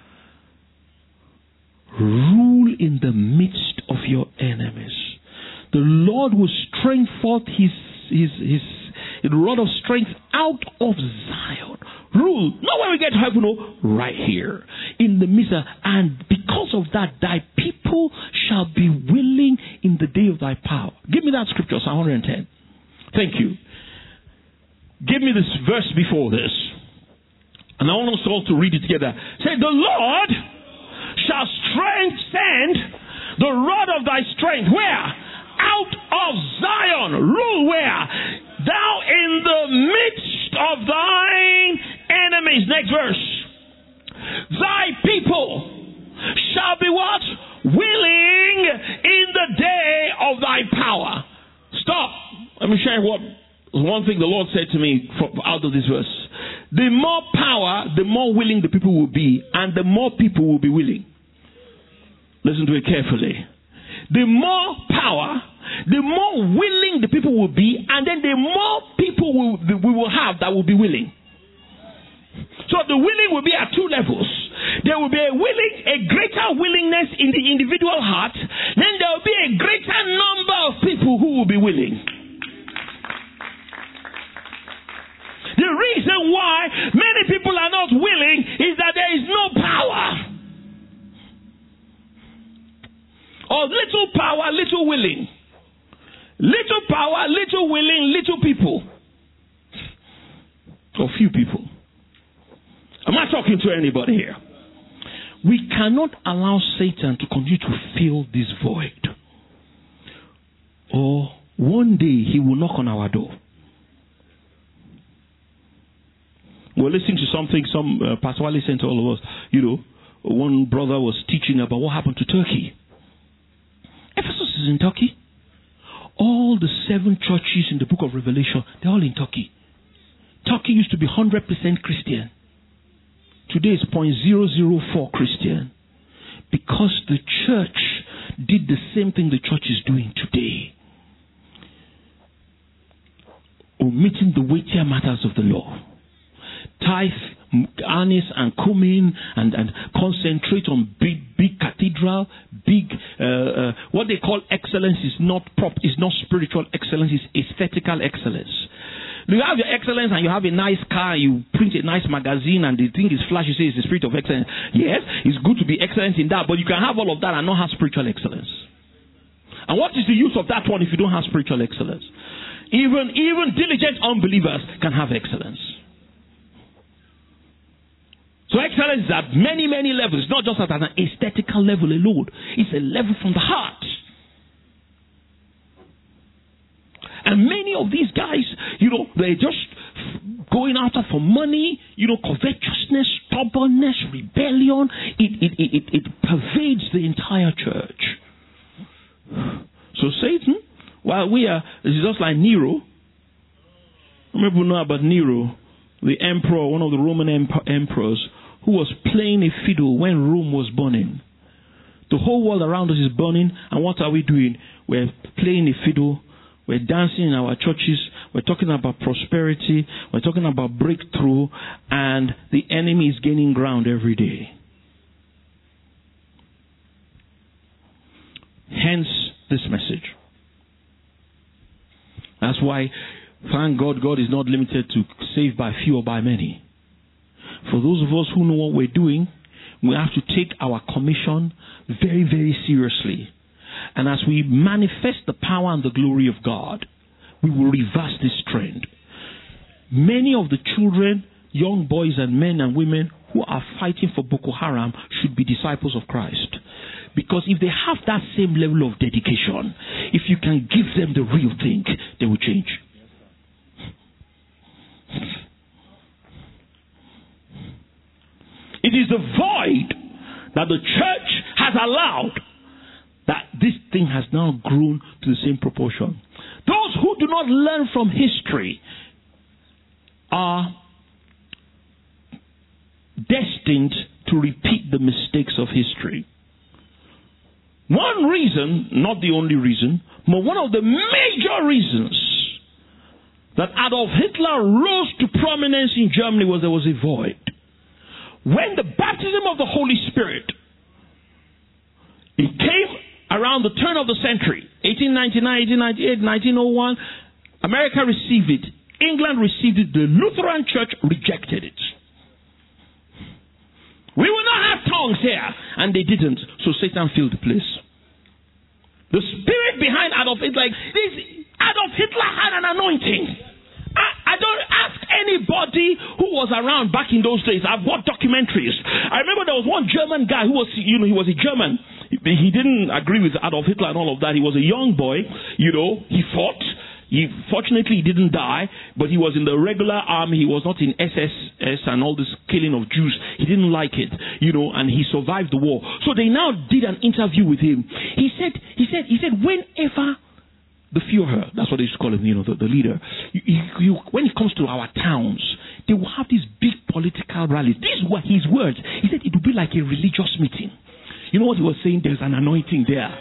Rule in the midst of your enemies. The Lord will strengthen forth his rod of strength out of Zion. Rule. Not when we get to heaven, no, right here. In the midst of, and because of that, thy people shall be willing in the day of thy power. Give me that scripture, Psalm 110. Thank you. Give me this verse before this. And I want us all to read it together. Say, the Lord shall send the rod of thy strength. Where? Out of Zion. Rule where? Thou in the midst of thine enemies. Next verse. Thy people shall be what? Willing in the day of thy power. Stop. Let me share one thing the Lord said to me out of this verse. The more power, the more willing the people will be, and the more people will be willing. Listen to it carefully. The more power, the more willing the people will be, and then the more people we will have that will be willing. So the willing will be at two levels. There will be a greater willingness in the individual heart. Then there will be a greater number of people who will be willing. The reason why many people are not willing is that there is no power. Or little power, little willing. Little power, little willing, little people. Or few people. Am I talking to anybody here? We cannot allow Satan to continue to fill this void. Or one day he will knock on our door. We're listening to something Pastor Wale sent to all of us. One brother was teaching about what happened to Turkey. Ephesus is in Turkey. All the 7 churches in the book of Revelation, they're all in Turkey. Turkey used to be 100% Christian. Today it's 0.004 Christian. Because the church did the same thing the church is doing today. Omitting the weightier matters of the law. Tithe, harness and come in and concentrate on big cathedral, what they call excellence is not spiritual excellence, it's aesthetical excellence. You have your excellence and you have a nice car, you print a nice magazine and the thing is flash, you say it's the spirit of excellence. Yes, it's good to be excellent in that, but you can have all of that and not have spiritual excellence. And what is the use of that one if you don't have spiritual excellence? Even diligent unbelievers can have excellence. So excellence is at many, many levels. Not just at an aesthetical level alone. It's a level from the heart. And many of these guys, they're just going after for money, covetousness, stubbornness, rebellion. It pervades the entire church. So Satan, it's just like Nero. Many people know about Nero, the emperor, one of the Roman emperors, who was playing a fiddle when Rome was burning. The whole world around us is burning, and what are we doing? We're playing a fiddle, we're dancing in our churches, we're talking about prosperity, we're talking about breakthrough, and the enemy is gaining ground every day. Hence this message. That's why, thank God, God is not limited to save by few or by many. For those of us who know what we're doing, we have to take our commission very, very seriously. And as we manifest the power and the glory of God, we will reverse this trend. Many of the children, young boys and men and women who are fighting for Boko Haram should be disciples of Christ. Because if they have that same level of dedication, if you can give them the real thing, they will change. It is the void that the church has allowed that this thing has now grown to the same proportion. Those who do not learn from history are destined to repeat the mistakes of history. One reason, not the only reason, but one of the major reasons that Adolf Hitler rose to prominence in Germany was there was a void. When the baptism of the Holy Spirit, it came around the turn of the century, 1899, 1898, 1901, America received it. England received it. The Lutheran Church rejected it. We will not have tongues here. And they didn't. So Satan filled the place. The spirit behind Adolf Hitler, Adolf Hitler had an anointing. I don't ask anybody who was around back in those days. I've watched documentaries. I remember there was one German guy who was, he was a German. He didn't agree with Adolf Hitler and all of that. He was a young boy. He fought. Fortunately, he didn't die, but he was in the regular army. He was not in SS and all this killing of Jews. He didn't like it, and he survived the war. So they now did an interview with him. He said, whenever the Führer, that's what they used to call him, the leader, when it comes to our towns, they will have these big political rallies. These were his words. He said it would be like a religious meeting. You know what he was saying? There's an anointing there.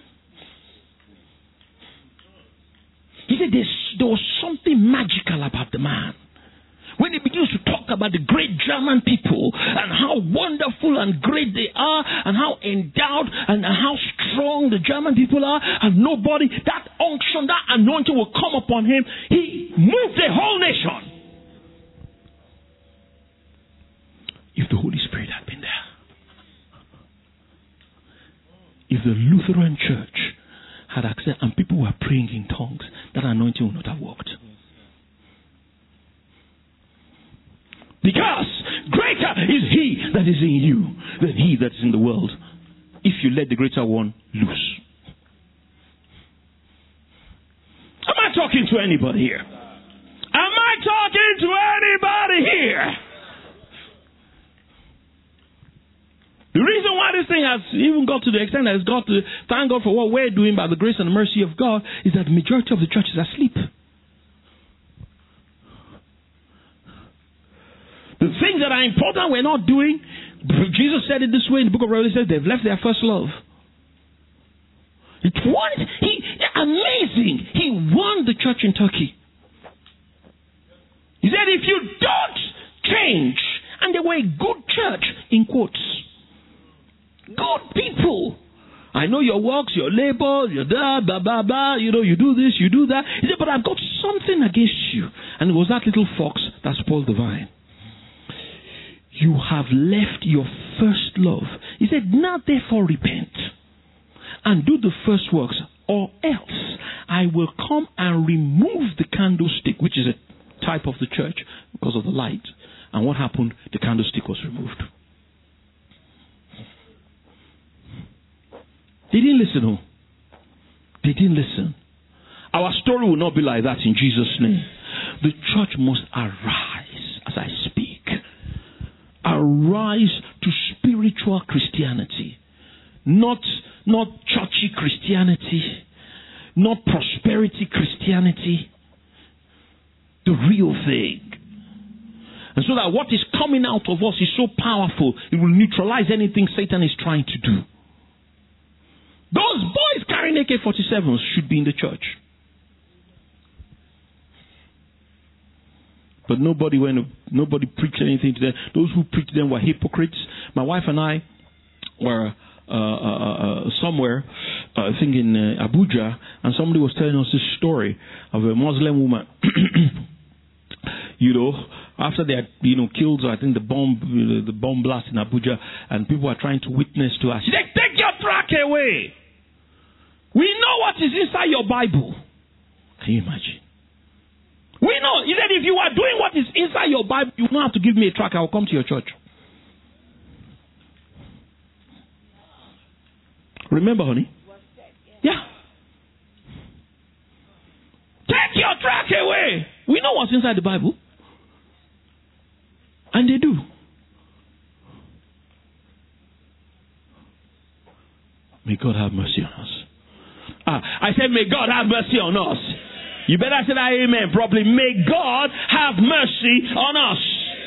He said there was something magical about the man. When he begins to talk about the great German people and how wonderful and great they are and how endowed and how strong the German people are, and that unction, that anointing will come upon him. He moved the whole nation. If the Holy Spirit had been there, if the Lutheran Church had accepted and people were praying in tongues, that anointing would not have worked. Because greater is he that is in you than he that is in the world, if you let the greater one loose. Am I talking to anybody here? Am I talking to anybody here? The reason why this thing has even got to the extent that it's got to thank God for what we're doing by the grace and the mercy of God is that the majority of the church is asleep. The things that are important we're not doing. Jesus said it this way in the book of Revelation. They've left their first love. Amazing. He won the church in Turkey. He said, if you don't change, and they were a good church, in quotes. Good people. I know your works, your labor, your blah, blah, blah, blah. You do this, you do that. He said, but I've got something against you. And it was that little fox that spoiled the vine. You have left your first love. He said, now therefore repent and do the first works, or else I will come and remove the candlestick, which is a type of the church because of the light. And what happened? The candlestick was removed. They didn't listen. Oh. They didn't listen. Our story will not be like that in Jesus' name. The church must arise as I speak. Arise to spiritual Christianity. Not churchy Christianity. Not prosperity Christianity. The real thing. And so that what is coming out of us is so powerful, it will neutralize anything Satan is trying to do. Those boys carrying AK-47s should be in the church. But nobody preached anything to them. Those who preached them were hypocrites. My wife and I were somewhere, I think in Abuja, and somebody was telling us this story of a Muslim woman. After they had killed, I think the bomb blast in Abuja, and people were trying to witness to her. She said, "Take your track away. We know what is inside your Bible." Can you imagine? We know. He said, if you are doing what is inside your Bible, you don't have to give me a track. I will come to your church. Remember, honey? Yeah. Take your track away. We know what's inside the Bible. And they do. May God have mercy on us. I said, may God have mercy on us. You better say that amen properly. May God have mercy on us.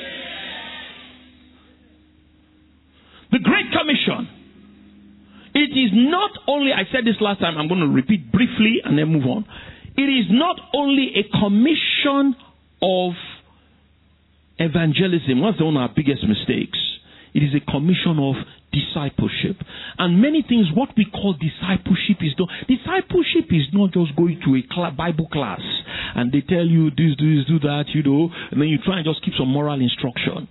The Great Commission. It is not only, I said this last time, I'm going to repeat briefly and then move on. It is not only a commission of evangelism. That's one of our biggest mistakes. It is a commission of discipleship. And many things, what we call discipleship is not. Discipleship is not just going to a Bible class and they tell you this, do that, and then you try and just keep some moral instruction.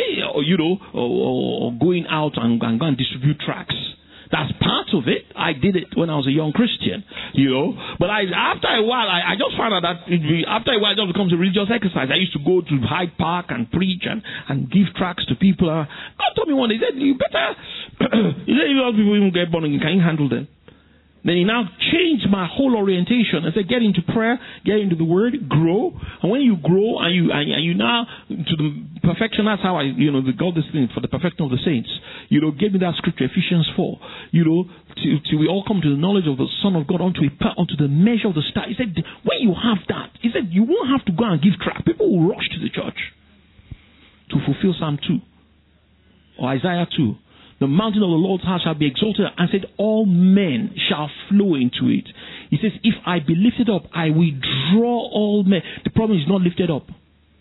Or going out and go and distribute tracts. That's part of it. I did it when I was a young Christian, But after a while, I just found out that after a while, it just becomes a religious exercise. I used to go to Hyde Park and preach and give tracts to people. God told me one day, he said, you better, he said, if all people even get born again, can you handle them? Then he now changed my whole orientation and said, get into prayer, get into the word, grow. And when you grow and you now to the perfection, that's how God this thing for the perfection of the saints. Give me that scripture, Ephesians 4. Till we all come to the knowledge of the Son of God unto the measure of the star. He said, when you have that, he said, you won't have to go and give tract. People will rush to the church to fulfill Psalm 2 or Isaiah 2. The mountain of the Lord's house shall be exalted, and said, all men shall flow into it. He says, if I be lifted up, I will draw all men. The problem is not lifted up.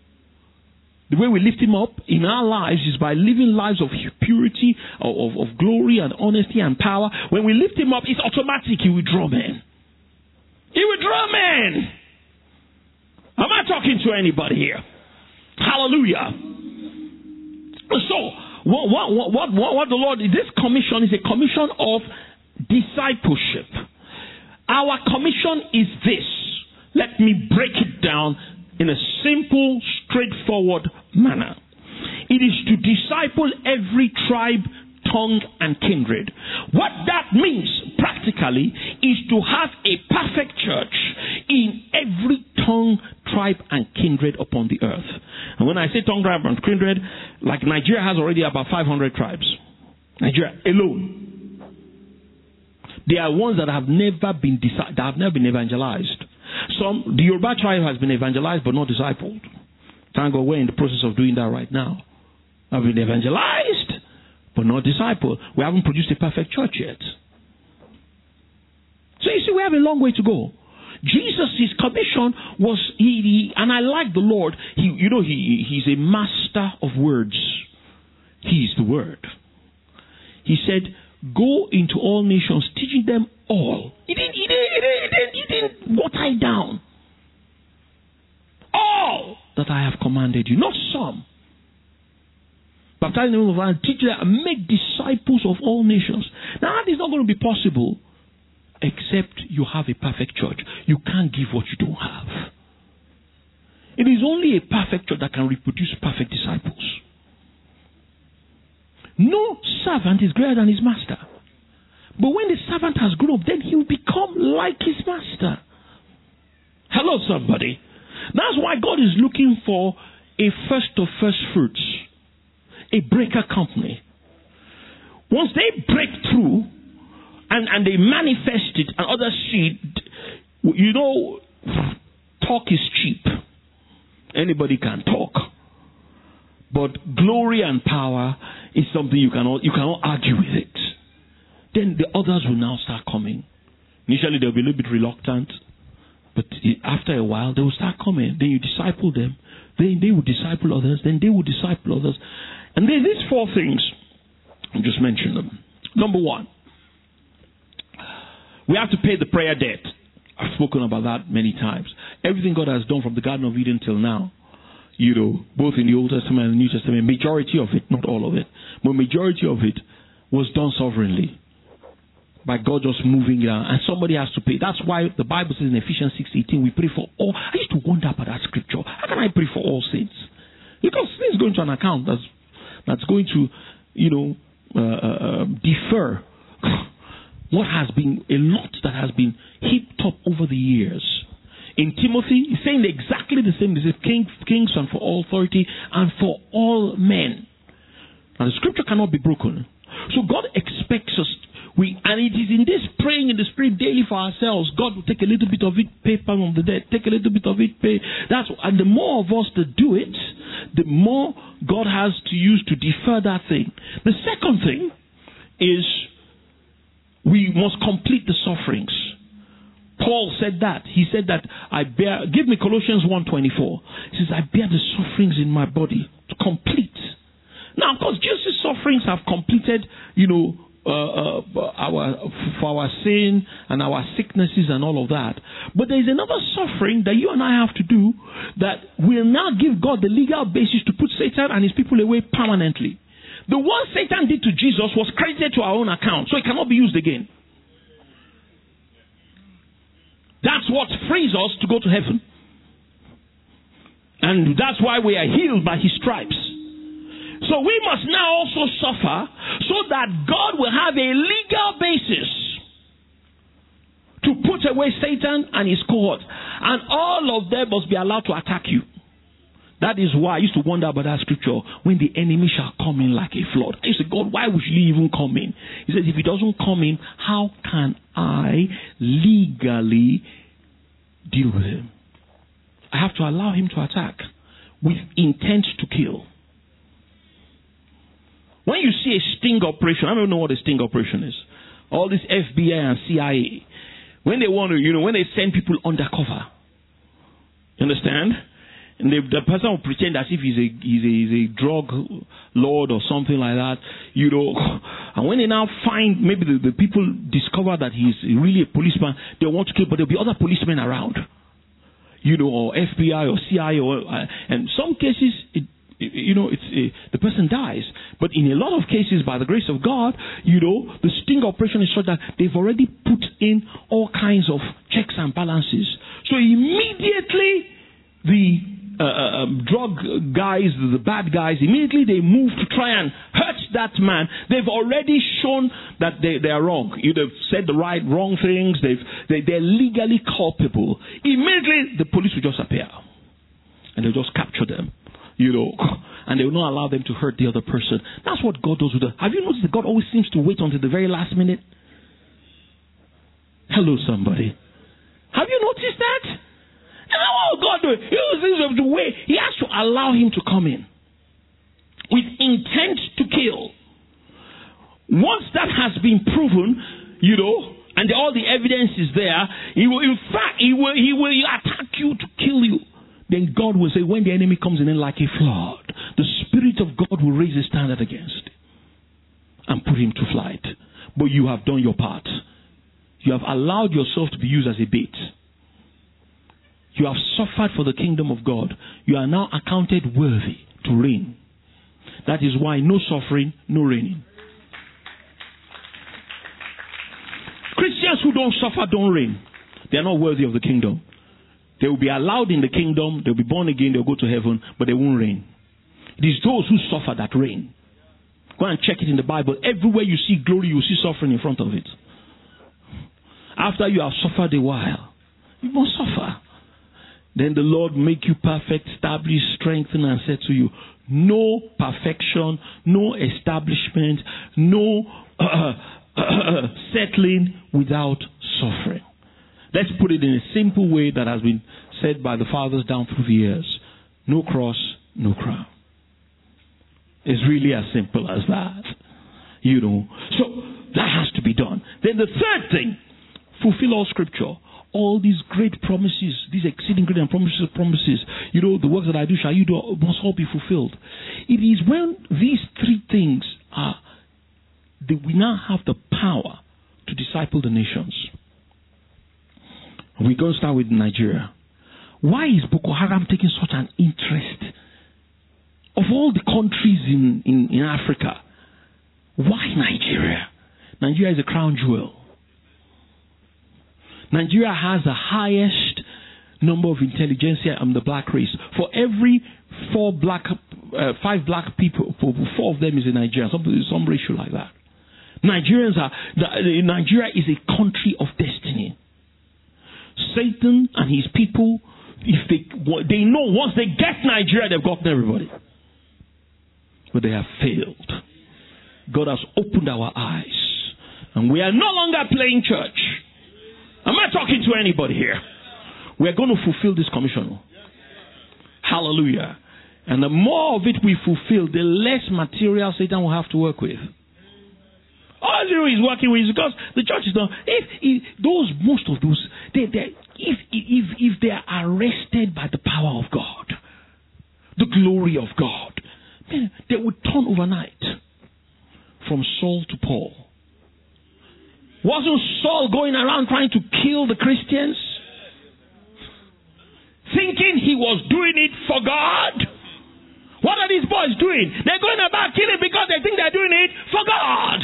The way we lift him up in our lives is by living lives of purity, of glory and honesty and power. When we lift him up, it's automatic. He will draw men. He will draw men. Am I talking to anybody here? Hallelujah. So, what the Lord, this commission is a commission of discipleship. Our commission is this. Let me break it down in a simple, straightforward manner. It is to disciple every tribe, tongue, and kindred. What that means practically is to have a perfect church in every tongue, tribe, and kindred upon the earth. And when I say tongue, tribe, and kindred, like Nigeria has already about 500 tribes. Nigeria alone. There are ones that have never been evangelized. The Yoruba tribe has been evangelized but not discipled. Thank God we're in the process of doing that right now. Have been evangelized but not discipled. We haven't produced a perfect church yet. So you see, we have a long way to go. Jesus' commission was, and I like the Lord, he's a master of words. He is the word. He said, go into all nations, teaching them all. He didn't water it down. All that I have commanded you, not some. Baptize them and teach them and make disciples of all nations. Now that is not going to be possible except you have a perfect church. You can't give what you don't have. It is only a perfect church that can reproduce perfect disciples. No servant is greater than his master. But when the servant has grown up, then he will become like his master. Hello, somebody. That's why God is looking for a first of first fruits. A breaker company. Once they break through and they manifest it and others see it, talk is cheap. Anybody can talk. But glory and power is something you cannot argue with it. Then the others will now start coming. Initially they'll be a little bit reluctant, but after a while they will start coming. Then you disciple them. Then they will disciple others. Then they will disciple others. And then these four things, I'll just mention them. Number one, we have to pay the prayer debt. I've spoken about that many times. Everything God has done from the Garden of Eden till now, both in the Old Testament and the New Testament, majority of it, not all of it, but majority of it was done sovereignly by God just moving it out, and somebody has to pay. That's why the Bible says in Ephesians 6:18, we pray for all. I used to wonder about that scripture. How can I pray for all saints? Because sin is going to an account that's going to, defer what has been a lot that has been heaped up over the years. In Timothy, he's saying exactly the same. He says, kings and for all authority and for all men. Now the scripture cannot be broken. So God expects us, and it is in this praying in the Spirit daily for ourselves. God will take a little bit of it, pay payment on the debt, take a little bit of it, pay. And the more of us that do it, the more God has to use to defer that thing. The second thing is we must complete the sufferings. Paul said that. He said that give me Colossians 1:24. He says, I bear the sufferings in my body to complete. Now, of course, Jesus' sufferings have completed, for our sin and our sicknesses and all of that. But there is another suffering that you and I have to do that will now give God the legal basis to put Satan and his people away permanently. The one Satan did to Jesus was credited to our own account, so it cannot be used again. That's what frees us to go to heaven. And that's why we are healed by his stripes. So we must now also suffer so that God will have a legal basis to put away Satan and his cohort. And all of them must be allowed to attack you. That is why I used to wonder about that scripture, when the enemy shall come in like a flood. I used to say, God, why would he even come in? He says, if he doesn't come in, how can I legally deal with him? I have to allow him to attack with intent to kill. When you see a sting operation, I don't know what a sting operation is. All this FBI and CIA, when they want to, when they send people undercover, you understand? And the person will pretend as if he's a drug lord or something like that, And when they now find, maybe the people discover that he's really a policeman, they want to kill, but there'll be other policemen around, or FBI or CIA, and some cases the person dies. But in a lot of cases, by the grace of God, the sting operation is such that they've already put in all kinds of checks and balances. So immediately the drug guys, the bad guys, immediately they move to try and hurt that man. They've already shown that they are wrong. They've said the wrong things. They're legally culpable. Immediately the police will just appear and they'll just capture them. And they will not allow them to hurt the other person. That's what God does with us. Have you noticed that God always seems to wait until the very last minute? Hello, somebody. Have you noticed that? And what God do? He uses the way. He has to allow him to come in with intent to kill. Once that has been proven, and all the evidence is there, he will attack you to kill you. Then God will say, when the enemy comes in like a flood, the Spirit of God will raise a standard against him and put him to flight. But you have done your part. You have allowed yourself to be used as a bait. You have suffered for the kingdom of God. You are now accounted worthy to reign. That is why no suffering, no reigning. Christians who don't suffer don't reign. They are not worthy of the kingdom. They will be allowed in the kingdom, they'll be born again, they'll go to heaven, but they won't reign. It is those who suffer that reign. Go and check it in the Bible. Everywhere you see glory, you see suffering in front of it. After you have suffered a while, you must suffer. Then the Lord make you perfect, establish, strengthen, and say to you, no perfection, no establishment, no settling without suffering. Let's put it in a simple way that has been said by the fathers down through the years. No cross, no crown. It's really as simple as that. So that has to be done. Then the third thing, fulfill all scripture. All these great promises, these exceeding great and promises, the works that I do shall you do, must all be fulfilled. It is when these three things are, that we now have the power to disciple the nations. We're going to start with Nigeria. Why is Boko Haram taking such an interest? Of all the countries in Africa, why Nigeria? Nigeria is a crown jewel. Nigeria has the highest number of intelligentsia in the black race. For every 5 black people, 4 of them is in Nigeria. Some ratio like that. Nigeria is a country of destiny. Satan and his people, if they know once they get Nigeria, they've gotten everybody. But they have failed. God has opened our eyes. And we are no longer playing church. I'm not talking to anybody here. We are going to fulfill this commission. Hallelujah. And the more of it we fulfill, the less material Satan will have to work with. All he's working with is because the church is not. Most of those, if they are arrested by the power of God, the glory of God, man, they would turn overnight from Saul to Paul. Wasn't Saul going around trying to kill the Christians? Thinking he was doing it for God? What are these boys doing? They're going about killing because they think they're doing it for God.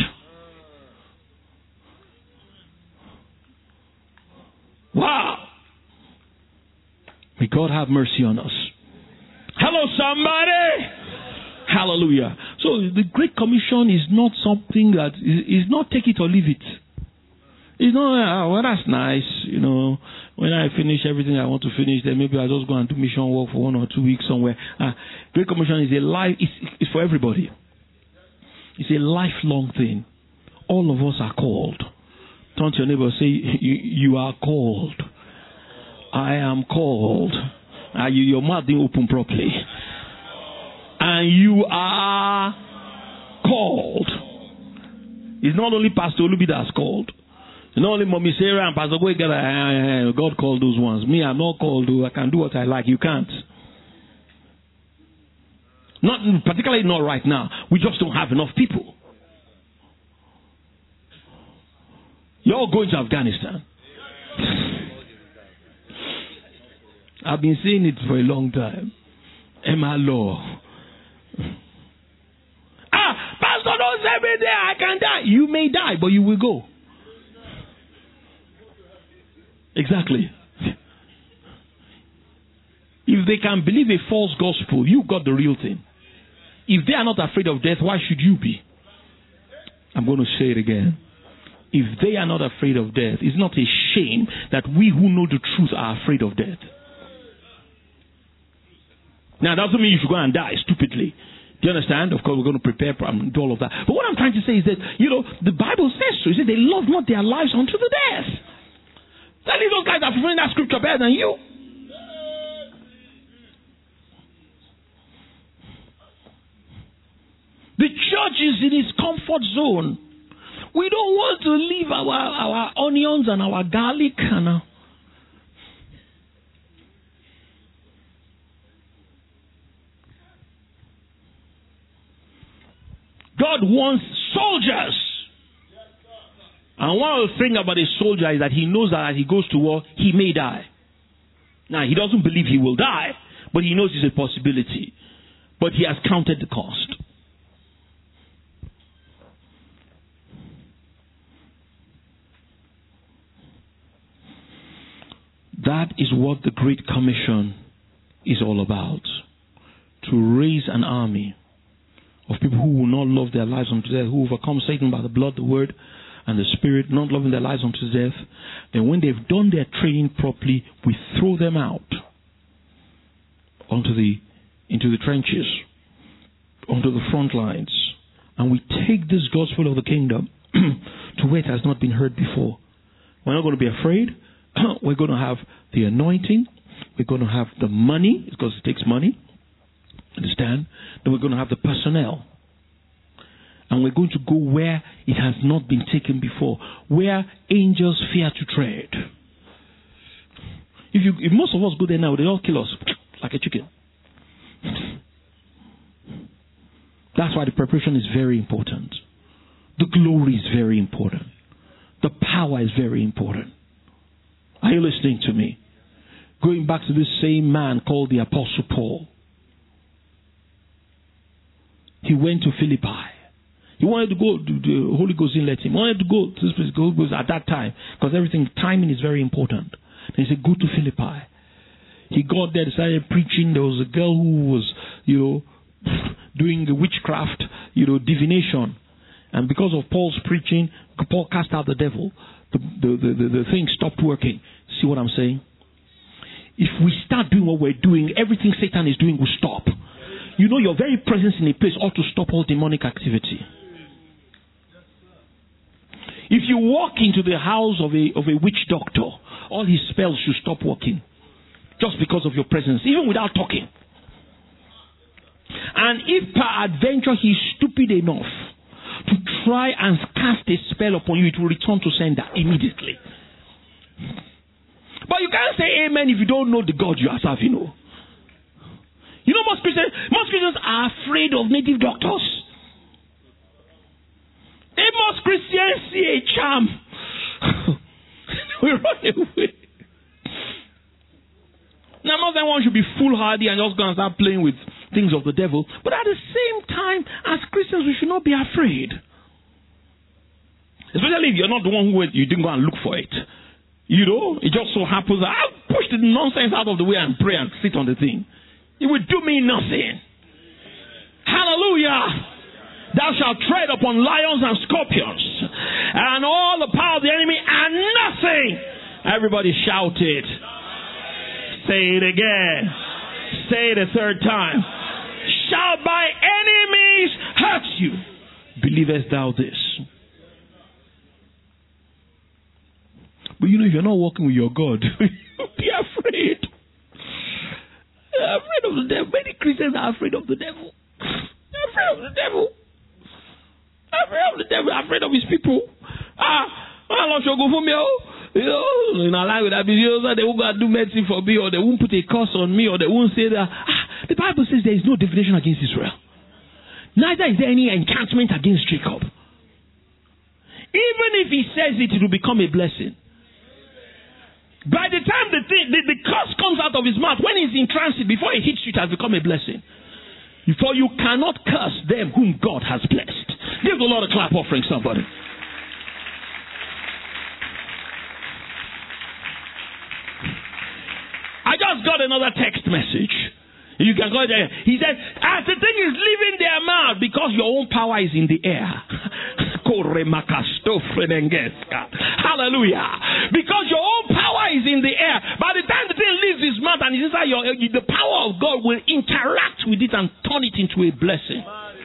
Wow. May God have mercy on us. Hello, somebody. Hallelujah. So the Great Commission is not something that is not take it or leave it. It's not, well, that's nice, you know. When I finish everything I want to finish, then maybe I'll just go and do mission work for 1 or 2 weeks somewhere. Great Commission is a life, it's for everybody. It's a lifelong thing. All of us are called. Turn to your neighbor and say, you are called. I am called. Your mouth didn't open properly. And you are called. It's not only Pastor Olubi that's called. It's not only Mommy Sarah and Pastor Goy. God called those ones. Me, I'm not called. I can do what I like. You can't. Not particularly not right now. We just don't have enough people. You're all going to Afghanistan. I've been saying it for a long time. Emma Law. Pastor, don't say me there. I can die. You may die, but you will go. Exactly. If they can believe a false gospel, you got the real thing. If they are not afraid of death, why should you be? I'm going to say it again. If they are not afraid of death, it's not a shame that we who know the truth are afraid of death. Now, that doesn't mean you should go and die stupidly. Do you understand? Of course, we're going to prepare and do all of that. But what I'm trying to say is that, the Bible says so. It says they love not their lives unto the death. That is those guys are fulfilling that scripture better than you. The church is in its comfort zone. We don't want to leave our onions and our garlic and God wants soldiers. And one of the things about a soldier is that he knows that as he goes to war, he may die. Now, he doesn't believe he will die, but he knows it's a possibility. But he has counted the cost. That is what the Great Commission is all about. To raise an army of people who will not love their lives unto death, who overcome Satan by the blood, the word, and the spirit, not loving their lives unto death. And when they've done their training properly, we throw them out into the trenches, onto the front lines. And we take this gospel of the kingdom to where it has not been heard before. We're not going to be afraid. We're going to have the anointing. We're going to have the money, because it takes money. Understand? Then we're going to have the personnel. And we're going to go where it has not been taken before. Where angels fear to tread. If most of us go there now, they all kill us like a chicken. That's why the preparation is very important. The glory is very important. The power is very important. Are you listening to me? Going back to this same man called the Apostle Paul. He went to Philippi. He wanted to go, the Holy Ghost didn't let him. He wanted to go to this place, Holy Ghost at that time. Because timing is very important. Then he said, go to Philippi. He got there, started preaching. There was a girl who was, doing the witchcraft, divination. And because of Paul's preaching, Paul cast out the devil. The thing stopped working. See what I'm saying? If we start doing what we're doing, everything Satan is doing will stop. Your very presence in a place ought to stop all demonic activity. If you walk into the house of a witch doctor, all his spells should stop working. Just because of your presence, even without talking. And if peradventure he's stupid enough to try and cast a spell upon you, it will return to sender immediately. But you can't say amen if you don't know the God you are serving. You know, most Christians are afraid of native doctors. Most Christians see a charm. We run away. Now, I'm not saying one should be foolhardy and just go and start playing with things of the devil. But at the same time, as Christians, we should not be afraid. Especially if you're not the one who you didn't go and look for it. You know, it just so happens that I'll push the nonsense out of the way and pray and sit on the thing. It will do me nothing. Hallelujah. Thou shalt tread upon lions and scorpions and all the power of the enemy, and nothing. Everybody shout it. Say it again. Say it a third time. Shall by enemies hurt you. Believest thou this? But you know, if you're not walking with your God, be afraid. You're afraid of the devil. Many Christians are afraid of the devil. They're afraid of the devil. Afraid of the devil. Afraid of his people. I'm not sure go for me. You know, in our life, they won't go and do medicine for me, or they won't put a curse on me, or they won't say that. The Bible says there is no divination against Israel. Neither is there any enchantment against Jacob. Even if he says it, it will become a blessing. By the time the curse comes out of his mouth, when he's in transit, before he hits you, it has become a blessing. For you cannot curse them whom God has blessed. Give the Lord a clap offering, somebody. I just got another text message. You can go there. He said, as the thing is leaving their mouth, because your own power is in the air. Hallelujah. Because your own power is in the air. By the time the thing leaves his mouth and is inside the power of God will interact with it and turn it into a blessing.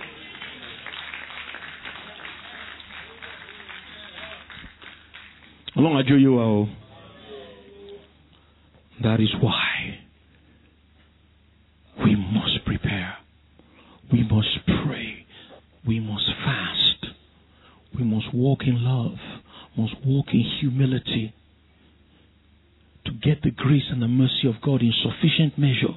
That is why we must prepare. We must pray. We must fast. We must walk in love. Must walk in humility to get the grace and the mercy of God in sufficient measure.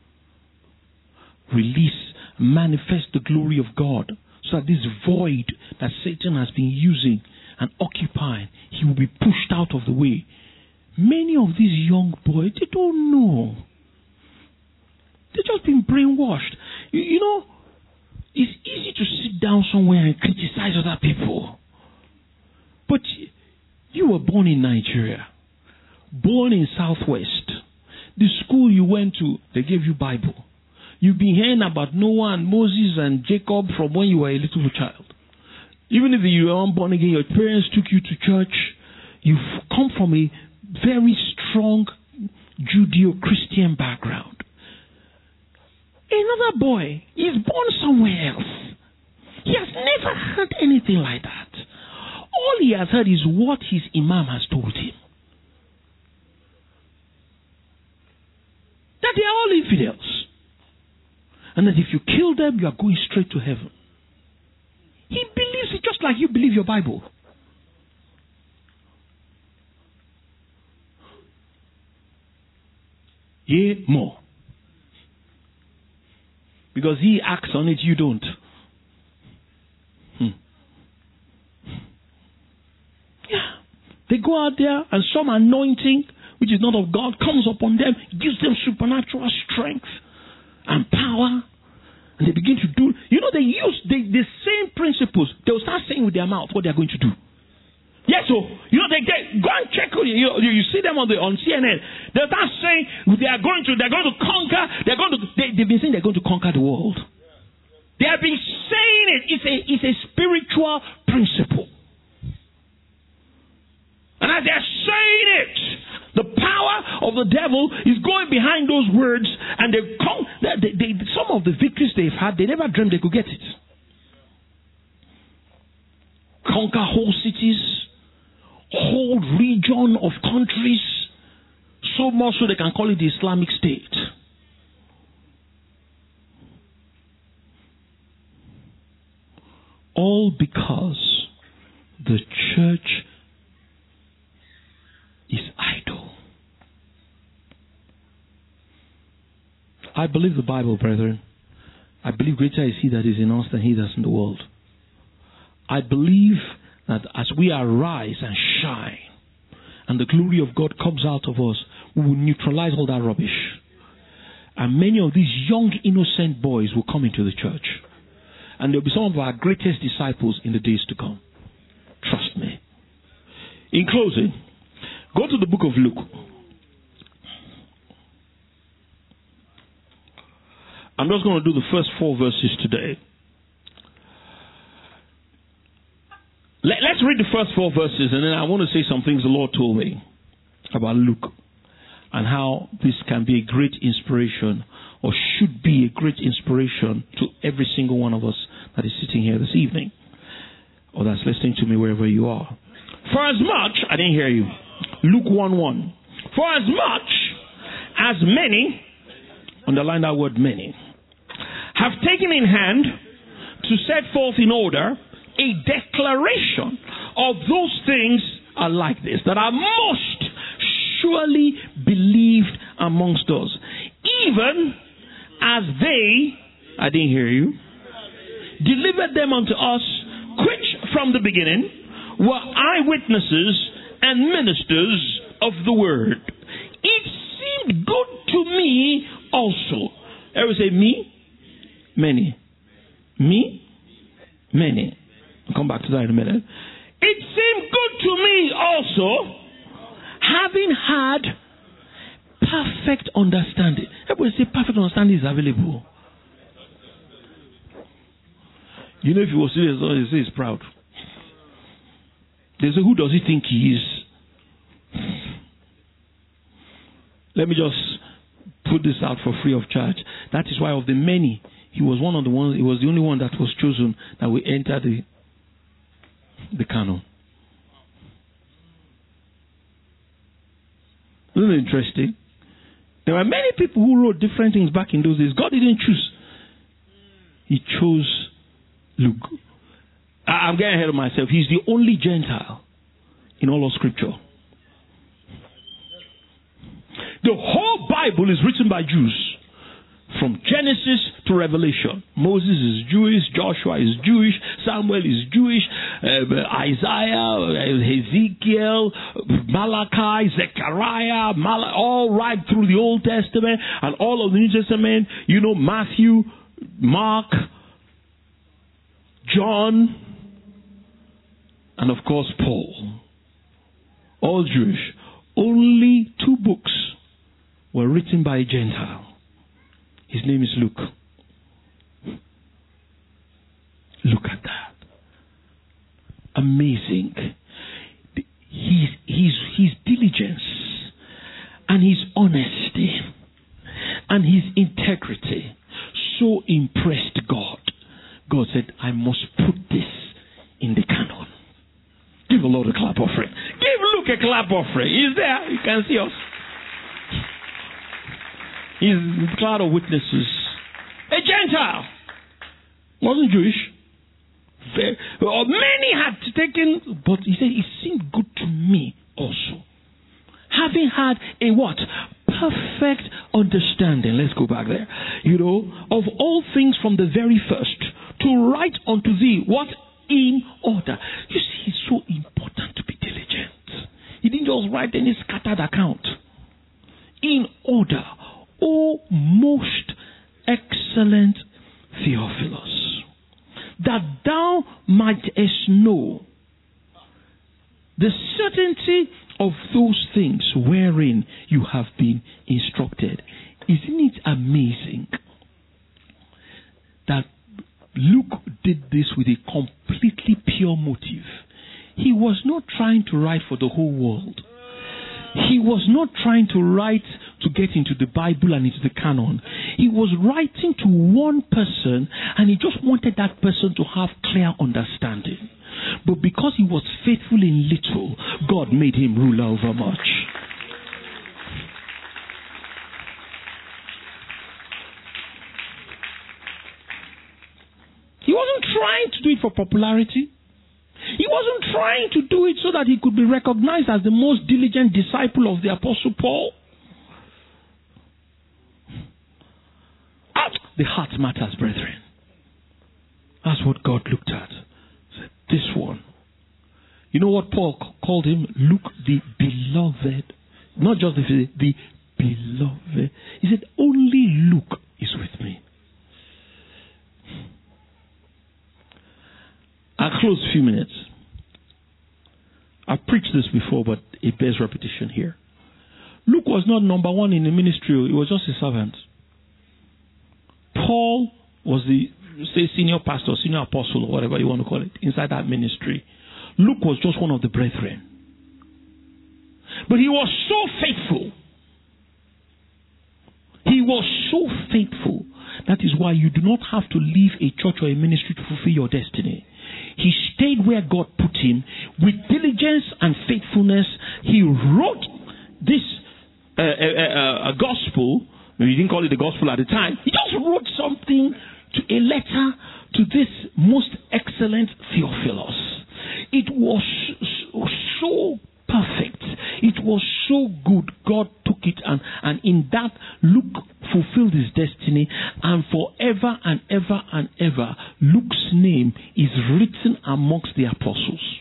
Release, manifest the glory of God, so that this void that Satan has been using and occupying, he will be pushed out of the way. Many of these young boys, they don't know. They've just been brainwashed. You know, it's easy to sit down somewhere and criticize other people. But you were born in Nigeria, born in Southwest. The school you went to, they gave you Bible. You've been hearing about Noah and Moses and Jacob from when you were a little child. Even if you were born again, your parents took you to church. You've come from a very strong Judeo-Christian background. Another boy is born somewhere else. He has never heard anything like that. All he has heard is what his imam has told him. That they are all infidels. And that if you kill them, you are going straight to heaven. He believes it just like you believe your Bible. Yea, more. Because he acts on it, you don't. Yeah. They go out there and some anointing, which is not of God, comes upon them, gives them supernatural strength and power. And they begin to do, you know, they use the same principles. They'll start saying with their mouth what they're going to do. Yes, so, you know, they go and check, you see them on CNN. They'll start saying they're going to conquer, they've been saying they're going to conquer the world. They have been saying it. It's a spiritual principle. And as they're saying it, the power of the devil is going behind those words, and some of the victories they've had, they never dreamed they could get it. Conquer whole cities, whole region of countries, so much so they can call it the Islamic State. All because the church is idle. I believe the Bible, brethren. I believe greater is He that is in us than he that is in the world. I believe that as we arise and shine, and the glory of God comes out of us, we will neutralize all that rubbish. And many of these young, innocent boys will come into the church. And they'll be some of our greatest disciples in the days to come. Trust me. In closing, go to the book of Luke. I'm just going to do the first 4 verses today. Let's read the first 4 verses, and then I want to say some things the Lord told me about Luke and how this can be a great inspiration, or should be a great inspiration to every single one of us that is sitting here this evening, or that's listening to me wherever you are. For as much, I didn't hear you. Luke 1:1. For as much as many, underline that word many, have taken in hand to set forth in order a declaration of those things are like this, that are most surely believed amongst us, even as they, I didn't hear you, delivered them unto us, which from the beginning were eyewitnesses and ministers of the word. It seemed good to me also. Everyone say me, many. Me, many. I'll come back to that in a minute. It seemed good to me also, having had perfect understanding. Everybody say perfect understanding is available. You know, if he was serious, he say he's proud. They say, who does he think he is? Let me just put this out for free of charge. That is why of the many, he was one of the ones. He was the only one that was chosen that will enter the canon. Isn't it interesting? There were many people who wrote different things back in those days. God didn't choose. He chose Luke. I'm getting ahead of myself. He's the only Gentile in all of Scripture. The whole Bible is written by Jews. From Genesis to Revelation. Moses is Jewish, Joshua is Jewish, Samuel is Jewish, Isaiah, Ezekiel, Malachi, Zechariah, all right through the Old Testament and all of the New Testament. You know, Matthew, Mark, John, and of course Paul. All Jewish. Only 2 books were written by a Gentile. His name is Luke. Look at that. Amazing. His diligence and his honesty and his integrity so impressed God. God said, I must put this in the canon. Give the Lord a clap offering. Give Luke a clap offering. He's there. You can see us. He's a cloud of witnesses. A Gentile. Wasn't Jewish. Many had taken, but he said, it seemed good to me also. Having had a what? Perfect understanding. Let's go back there. You know, of all things from the very first, to write unto thee, what? In order. You see, it's so important to be diligent. He didn't just write any scattered account. In order. O most excellent Theophilus, that thou mightest know the certainty of those things wherein you have been instructed. Isn't it amazing that Luke did this with a completely pure motive? He was not trying to write for the whole world. He was not trying to write to get into the Bible and into the canon. He was writing to one person, and he just wanted that person to have clear understanding. But because he was faithful in little, God made him ruler over much. He wasn't trying to do it for popularity. He wasn't trying to do it so that he could be recognized as the most diligent disciple of the Apostle Paul. The heart matters, brethren. That's what God looked at. Said, this one. You know what Paul called him? Luke the beloved. Not just the beloved. He said, only Luke is with me. I'll close a few minutes. I've preached this before, but it bears repetition here. Luke was not number one in the ministry. He was just a servant. Paul was the, say, senior pastor, senior apostle, or whatever you want to call it, inside that ministry. Luke was just one of the brethren. But he was so faithful. He was so faithful. That is why you do not have to leave a church or a ministry to fulfill your destiny. He stayed where God put him with diligence and faithfulness. He wrote this a gospel. He didn't call it the gospel at the time. He just wrote something, to a letter to this most excellent Theophilus. It was so perfect. It was so good. God took it and in that Luke fulfilled his destiny, and forever and ever and ever Luke's name is written amongst the apostles.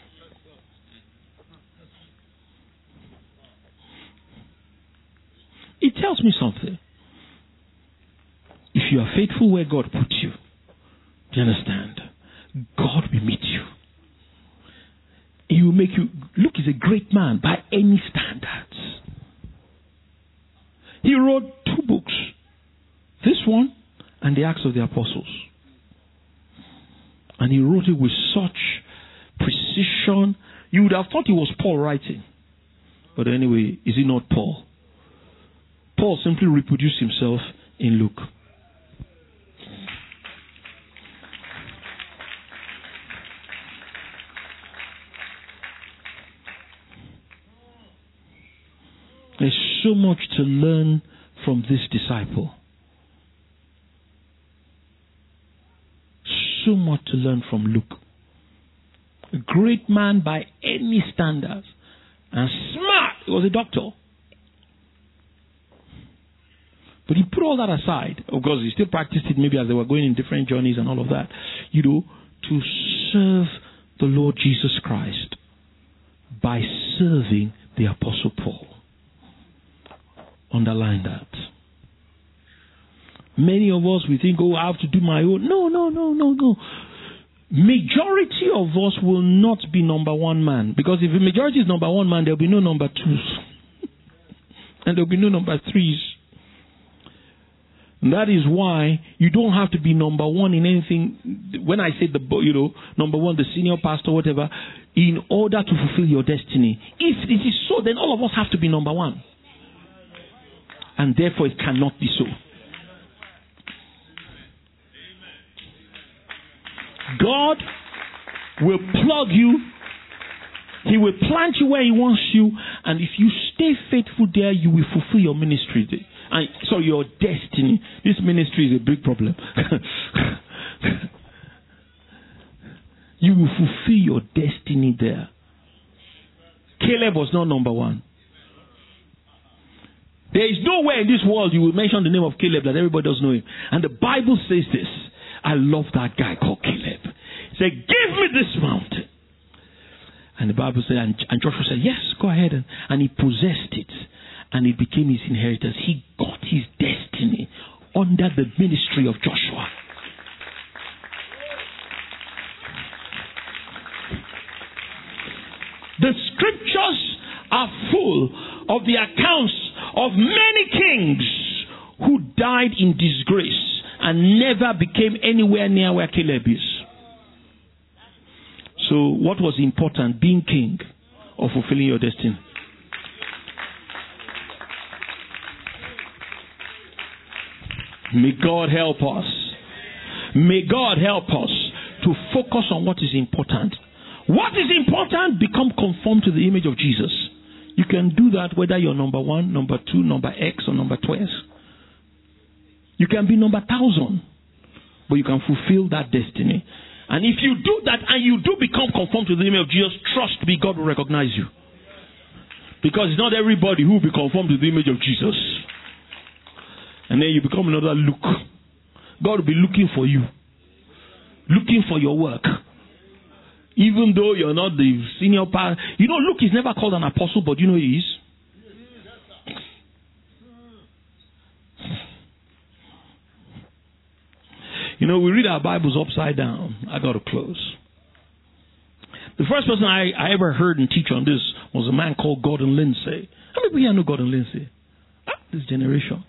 It tells me something. If you are faithful where God put you, do you understand? God will meet you. He will make you. Luke is a great man by any standards. He wrote 2 books. This one and the Acts of the Apostles. And he wrote it with such precision. You would have thought it was Paul writing. But anyway, is it not Paul? Paul simply reproduced himself in Luke. There's so much to learn from this disciple. So much to learn from Luke. A great man by any standards. And smart. He was a doctor. But he put all that aside. Of course, he still practiced it maybe as they were going in different journeys and all of that. You know, to serve the Lord Jesus Christ by serving the Apostle Paul. Underline that. Many of us, we think, oh, I have to do my own. No. Majority of us will not be number one man. Because if the majority is number one man, there will be no number twos. And there will be no number threes. And that is why you don't have to be number one in anything. When I say number one, the senior pastor, whatever, in order to fulfill your destiny. If it is so, then all of us have to be number one. And therefore it cannot be so. God will plug you. He will plant you where He wants you. And if you stay faithful there, you will fulfill your ministry. Your destiny. This ministry is a big problem. You will fulfill your destiny there. Caleb was not number one. There is nowhere in this world you will mention the name of Caleb that everybody doesn't know him. And the Bible says this. I love that guy called Caleb. He said, give me this mountain. And the Bible said, and Joshua said, yes, go ahead. And he possessed it. And it became his inheritance. He got his destiny under the ministry of Joshua. The scriptures are full of the accounts of many kings who died in disgrace and never became anywhere near where Caleb is. So what was important? Being king or fulfilling your destiny? May God help us. May God help us to focus on what is important. What is important? Become conformed to the image of Jesus. You can do that whether you're number 1, number 2, number X, or number 12. You can be number 1,000, but you can fulfill that destiny. And if you do that and you do become conformed to the image of Jesus, trust me, God will recognize you. Because it's not everybody who will be conformed to the image of Jesus. And then you become another Luke. God will be looking for you. Looking for your work. Even though you're not the senior pastor. You know, Luke is never called an apostle, but you know he is. You know, we read our Bibles upside down. I got to close. The first person I ever heard and teach on this was a man called Gordon Lindsay. How many people here know Gordon Lindsay? This generation.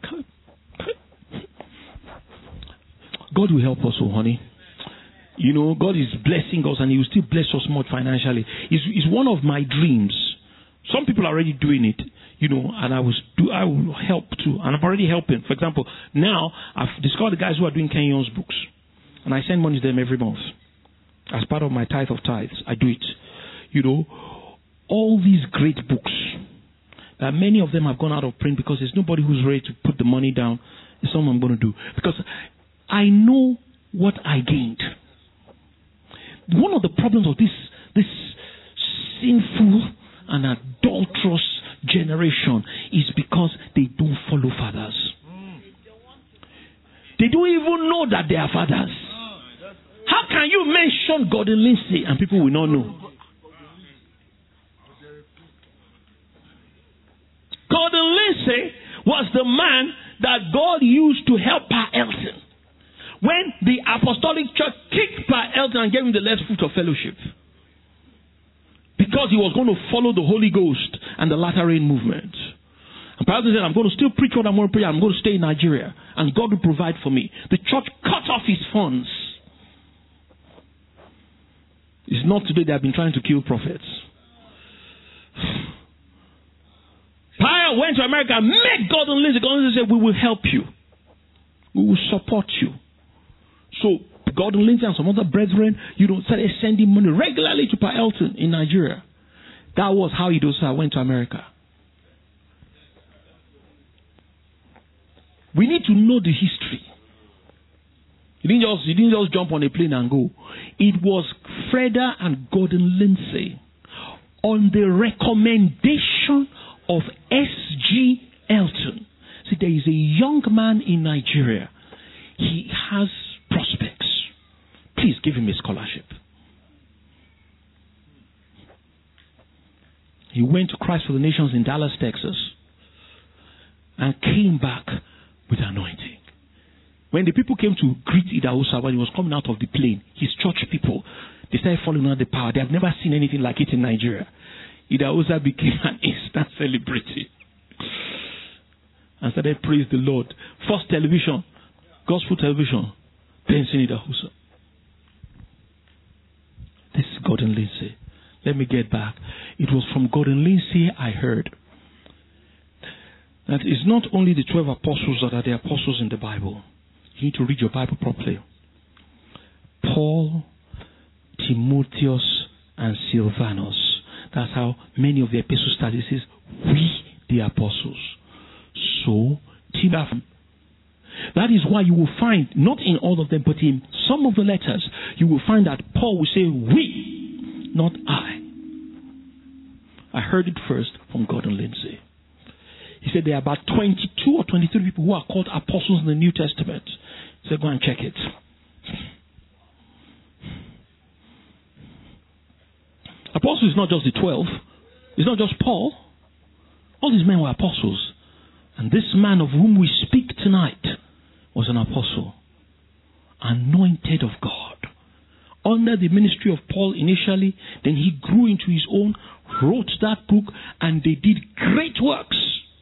God will help us, oh honey. You know, God is blessing us and He will still bless us much financially. It's one of my dreams. Some people are already doing it, you know, and I will help too. And I'm already helping. For example, now I've discovered the guys who are doing Kenyon's books. And I send money to them every month. As part of my tithe of tithes, I do it. You know, all these great books, that many of them have gone out of print because there's nobody who's ready to put the money down. It's something I'm going to do. Because I know what I gained. One of the problems of this sinful and adulterous generation is because they don't follow fathers. They don't even know that they are fathers. How can you mention Gordon Lindsay and people will not know? Gordon Lindsay was the man that God used to help Pa Elton. When the apostolic church kicked Pa Elton and gave him the last fruit of fellowship. Because he was going to follow the Holy Ghost and the latter rain movement. And Pa Elton said, I'm going to still preach what I'm going to preach. I'm going to stay in Nigeria. And God will provide for me. The church cut off his funds. It's not today they have been trying to kill prophets. Pa went to America and met Gordon Lindsay. Gordon Lindsay said, we will help you. We will support you. So Gordon Lindsay and some other brethren, you know, started sending money regularly to Pa Elton in Nigeria. That was how Idosa went to America. We need to know the history. You didn't just jump on a plane and go. It was Freda and Gordon Lindsay on the recommendation of S.G. Elton. See, there is a young man in Nigeria. He has prospects. Please give him a scholarship. He went to Christ for the Nations in Dallas, Texas, and came back with anointing. When the people came to greet Idahosa when he was coming out of the plane, his church people, they started falling under the power. They have never seen anything like it in Nigeria. Idahosa became an instant celebrity. And started praise the Lord. First television, gospel television, dancing Idahosa. This is Gordon Lindsay. Let me get back. It was from Gordon Lindsay I heard that it's not only the 12 apostles that are the apostles in the Bible. You need to read your Bible properly. Paul, Timotheus, and Silvanus. That's how many of the epistles start. It says, we the apostles. So, Timothy. That is why you will find, not in all of them, but in some of the letters, you will find that Paul will say, we, not I. I heard it first from Gordon Lindsay. He said there are about 22 or 23 people who are called apostles in the New Testament. So go and check it. Apostles is not just the 12. It's not just Paul. All these men were apostles. And this man of whom we speak tonight was an apostle. Anointed of God. Under the ministry of Paul initially, then he grew into his own, wrote that book, and they did great works.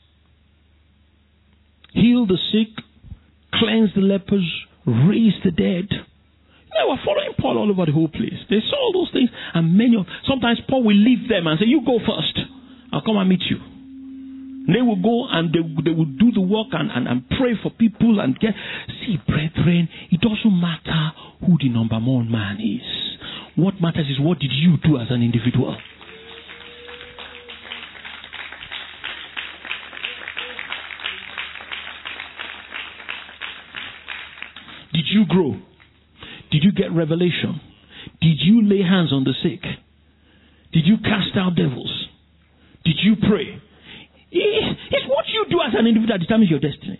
Healed the sick, cleansed the lepers, raised the dead. They were following Paul all over the whole place. They saw all those things, and sometimes Paul will leave them and say, you go first. I'll come and meet you. And they will go and they will do the work and pray for people and get. See, brethren, it doesn't matter who the number one man is. What matters is what did you do as an individual. Did you grow? Did you get revelation? Did you lay hands on the sick? Did you cast out devils? Did you pray? It's what you do as an individual that determines your destiny.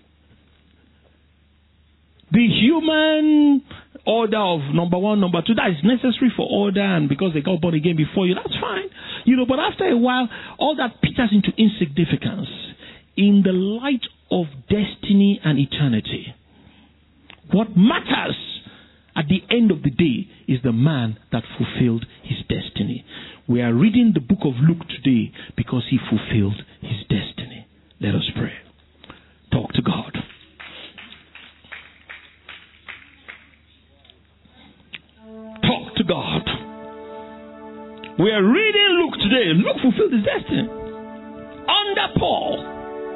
The human order of number one, number two, that is necessary for order, and because they got born again before you, that's fine. But after a while, all that peters into insignificance in the light of destiny and eternity. What matters at the end of the day is the man that fulfilled his destiny. We are reading the book of Luke today because he fulfilled his destiny. Let us pray. Talk to God. Talk to God. We are reading Luke today. Luke fulfilled his destiny. Under Paul.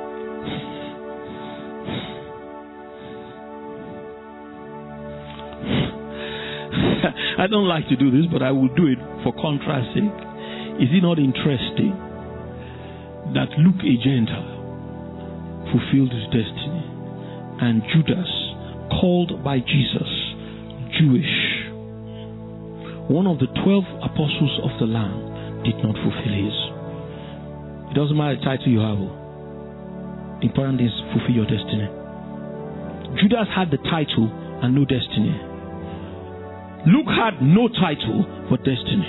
I don't like to do this, but I will do it for contrast's sake. Is it not interesting that Luke, a Gentile, fulfilled his destiny, and Judas, called by Jesus Jewish, one of the 12 apostles of the Lamb, did not fulfill his? It doesn't matter the title you have. The important is fulfill your destiny. Judas had the title and no destiny. Luke had no title for destiny.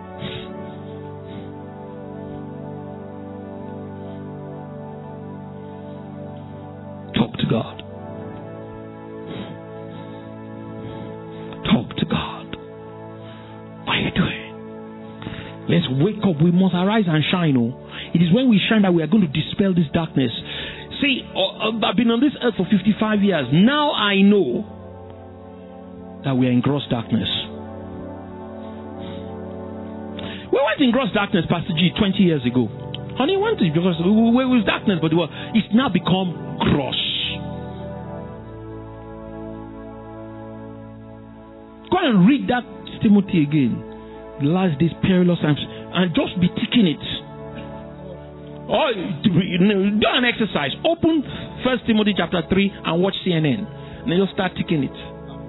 Talk to God. Talk to God. What are you doing? Let's wake up. We must arise and shine. It is when we shine that we are going to dispel this darkness. See, I've been on this earth for 55 years. Now I know that we are in gross darkness. We went in gross darkness, Pastor G, 20 years ago. Honey, we went to because it was darkness, but it's now become gross. Go and read that Timothy again. The last days, perilous times, and just be ticking it. Or do an exercise. Open 1 Timothy chapter 3 and watch CNN. And then you'll start ticking it.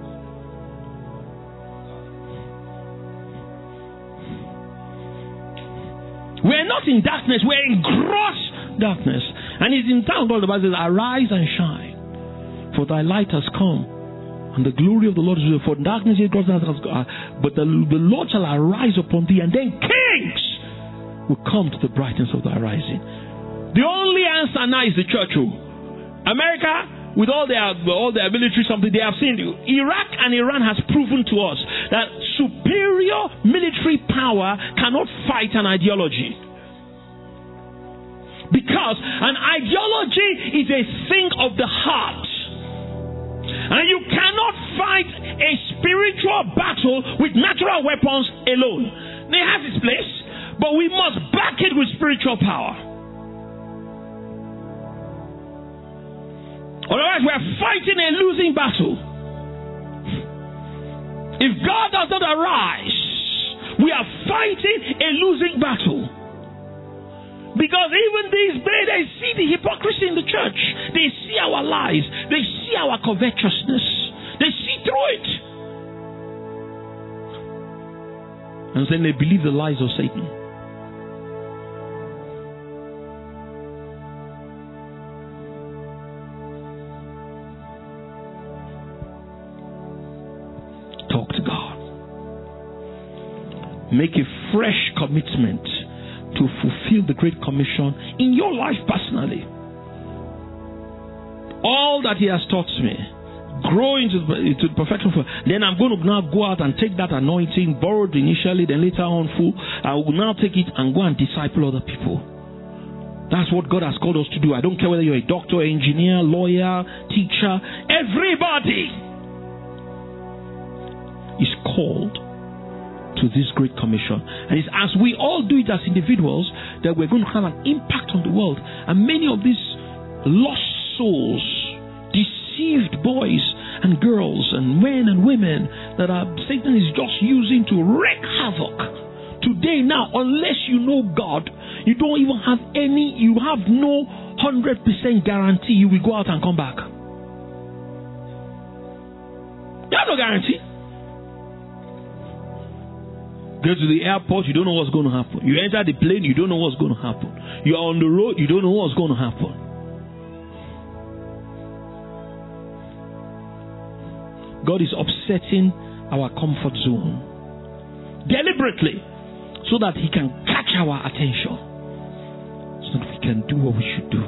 We're not in darkness, we're in gross darkness. And it's in town, God, the Bible says, arise and shine, for thy light has come, and the glory of the Lord is with thee. For darkness is gross darkness, but the Lord shall arise upon thee, and then kings will come to the brightness of thy rising. The only answer now is the church. America, with all their military something, they have seen Iraq and Iran has proven to us that superior military power cannot fight an ideology. Because an ideology is a thing of the heart. And you cannot fight a spiritual battle with natural weapons alone. It has its place, but we must back it with spiritual power. Otherwise, we are fighting a losing battle. If God does not arise, we are fighting a losing battle. Because even these days, they see the hypocrisy in the church. They see our lies. They see our covetousness. They see through it. And then they believe the lies of Satan. Make a fresh commitment to fulfill the Great Commission in your life personally. All that He has taught me, grow into the perfection. Then I'm going to now go out and take that anointing, borrowed initially, then later on full. I will now take it and go and disciple other people. That's what God has called us to do. I don't care whether you're a doctor, engineer, lawyer, teacher. Everybody is called to this Great Commission. And it's as we all do it as individuals that we're going to have an impact on the world. And many of these lost souls, deceived boys and girls and men and women that Satan is just using to wreak havoc. Today now, unless you know God, you don't even have you have no 100% guarantee you will go out and come back. You have no guarantee. Go to the airport, you don't know what's going to happen. You enter the plane, you don't know what's going to happen. You are on the road, you don't know what's going to happen. God is upsetting our comfort zone deliberately so that He can catch our attention, so that we can do what we should do.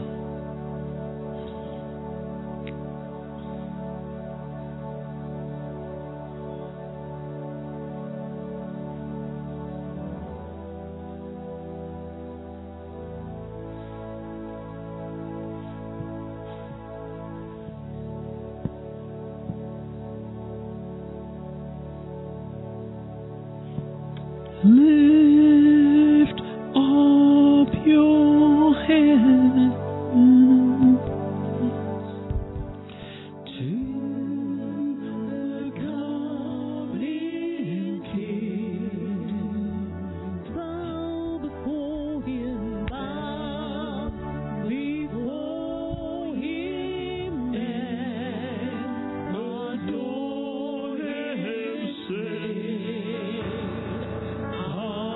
Lift up your head to the coming King. Bow before Him, bow before Him, and adore Him, say,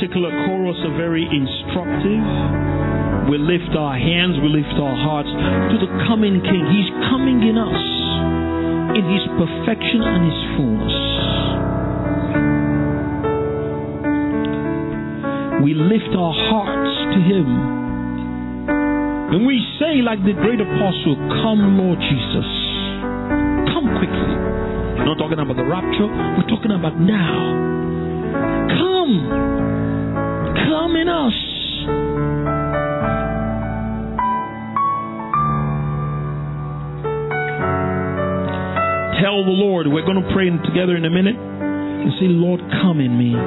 particular chorus are very instructive. We lift our hands, we lift our hearts to the coming King. He's coming in us, in His perfection and His fullness. We lift our hearts to Him. And we say like the great apostle, "Come, Lord Jesus. Come quickly." We're not talking about the rapture. We're talking about now. Come in us. Tell the Lord, we're going to pray together in a minute, and say, "Lord, come in me."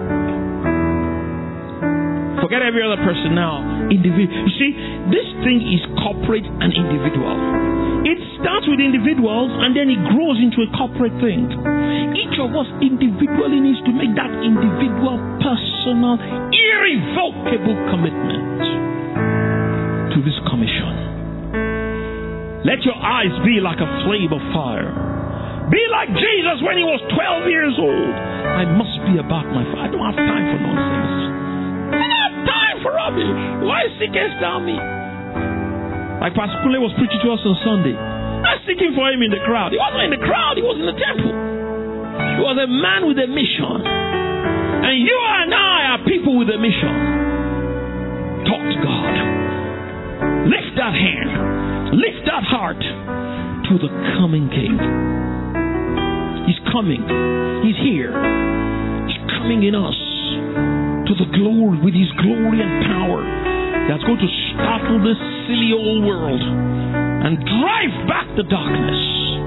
Forget every other person now. Individual. You see, this thing is corporate and individual. It starts with individuals and then it grows into a corporate thing. Each of us individually needs to make that individual, personal, irrevocable commitment to this commission. Let your eyes be like a flame of fire. Be like Jesus when He was 12 years old. I must be about my Father. I don't have time for nonsense. I don't have time for rubbish. Why seekest thou me? Like Pastor Kule was preaching to us on Sunday. I was seeking for him in the crowd. He wasn't in the crowd, he was in the temple. He was a man with a mission. And you and I are people with a mission. Talk to God. Lift that hand. Lift that heart to the coming King. He's coming. He's here. He's coming in us to the glory, with His glory and power, that's going to startle this silly old world and drive back the darkness.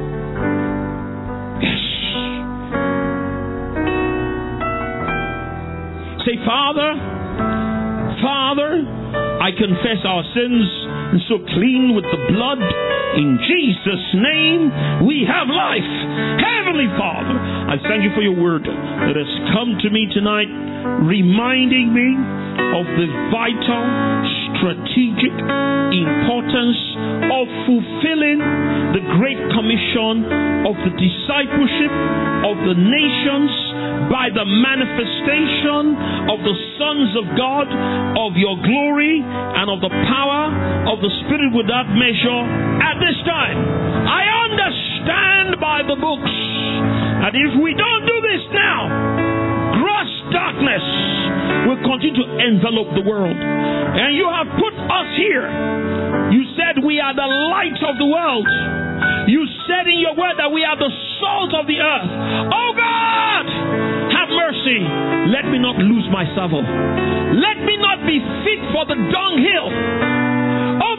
Yes. Say, Father, I confess our sins and so clean with the blood. In Jesus' name, we have life. Heavenly Father, I thank You for Your word that has come to me tonight, reminding me of the vital, strategic importance of fulfilling the Great Commission of the discipleship of the nations by the manifestation of the sons of God, of Your glory and of the power of the Spirit without measure at this time. I understand by the books that if we don't do this now, gross darkness will continue to envelop the world. And You have put us here. You said we are the light of the world. You said in Your word that we are the salt of the earth. Oh God, have mercy. Let me not lose my savour. Let me not be fit for the dunghill. Oh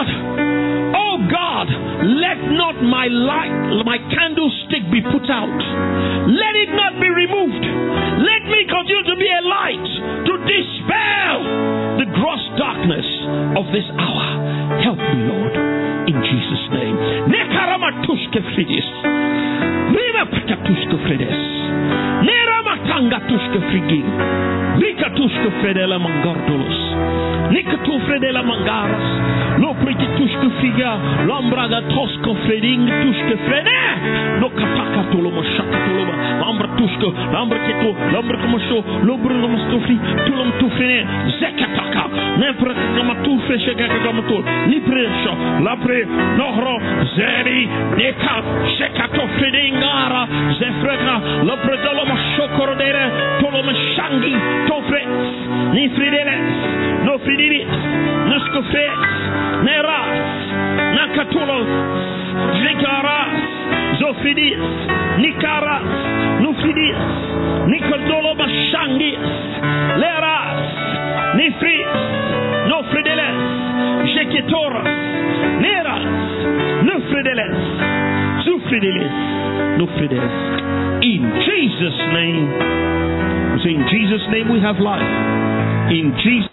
God, let not my light, my candlestick be put out. Let it not be removed. Let me continue to be a light to dispel the gross darkness of this hour. Help me, Lord, in Jesus' name. Nekaramatushke fridis. Riva patatushke frides. Neramatanga tushke frigi. Rikatushke fredela mangardolos. Nikatu fredela mangaras. No priti tushke friga. Lambraga tosko freding tushke frede. No kataka tolomo shakatoloma. Lambra tushke. Lambra keto. Lambra komasho. Lambra nomastofri. Tulom tufrene. Zekataka. Nepra kamatur freshega kamatur. Nipresho. Lapre. Nohro. Zeri. Neka. Shekato fredingara. Zefrega. Lapre doloma shokorodere. Toloma shangi. Tofre. Nifridere. No fridiri. Nuskofre. Nera. Nakatulo. Zikara. Zofridis. Nikara. Nufridis. Nikodolo Mashangi. Leras. Nifri. Nofrideles. Jeketora. Neras. Nufrideles. Zufrideles. Nufrideles. In Jesus' name. In Jesus' name we have life. In Jesus'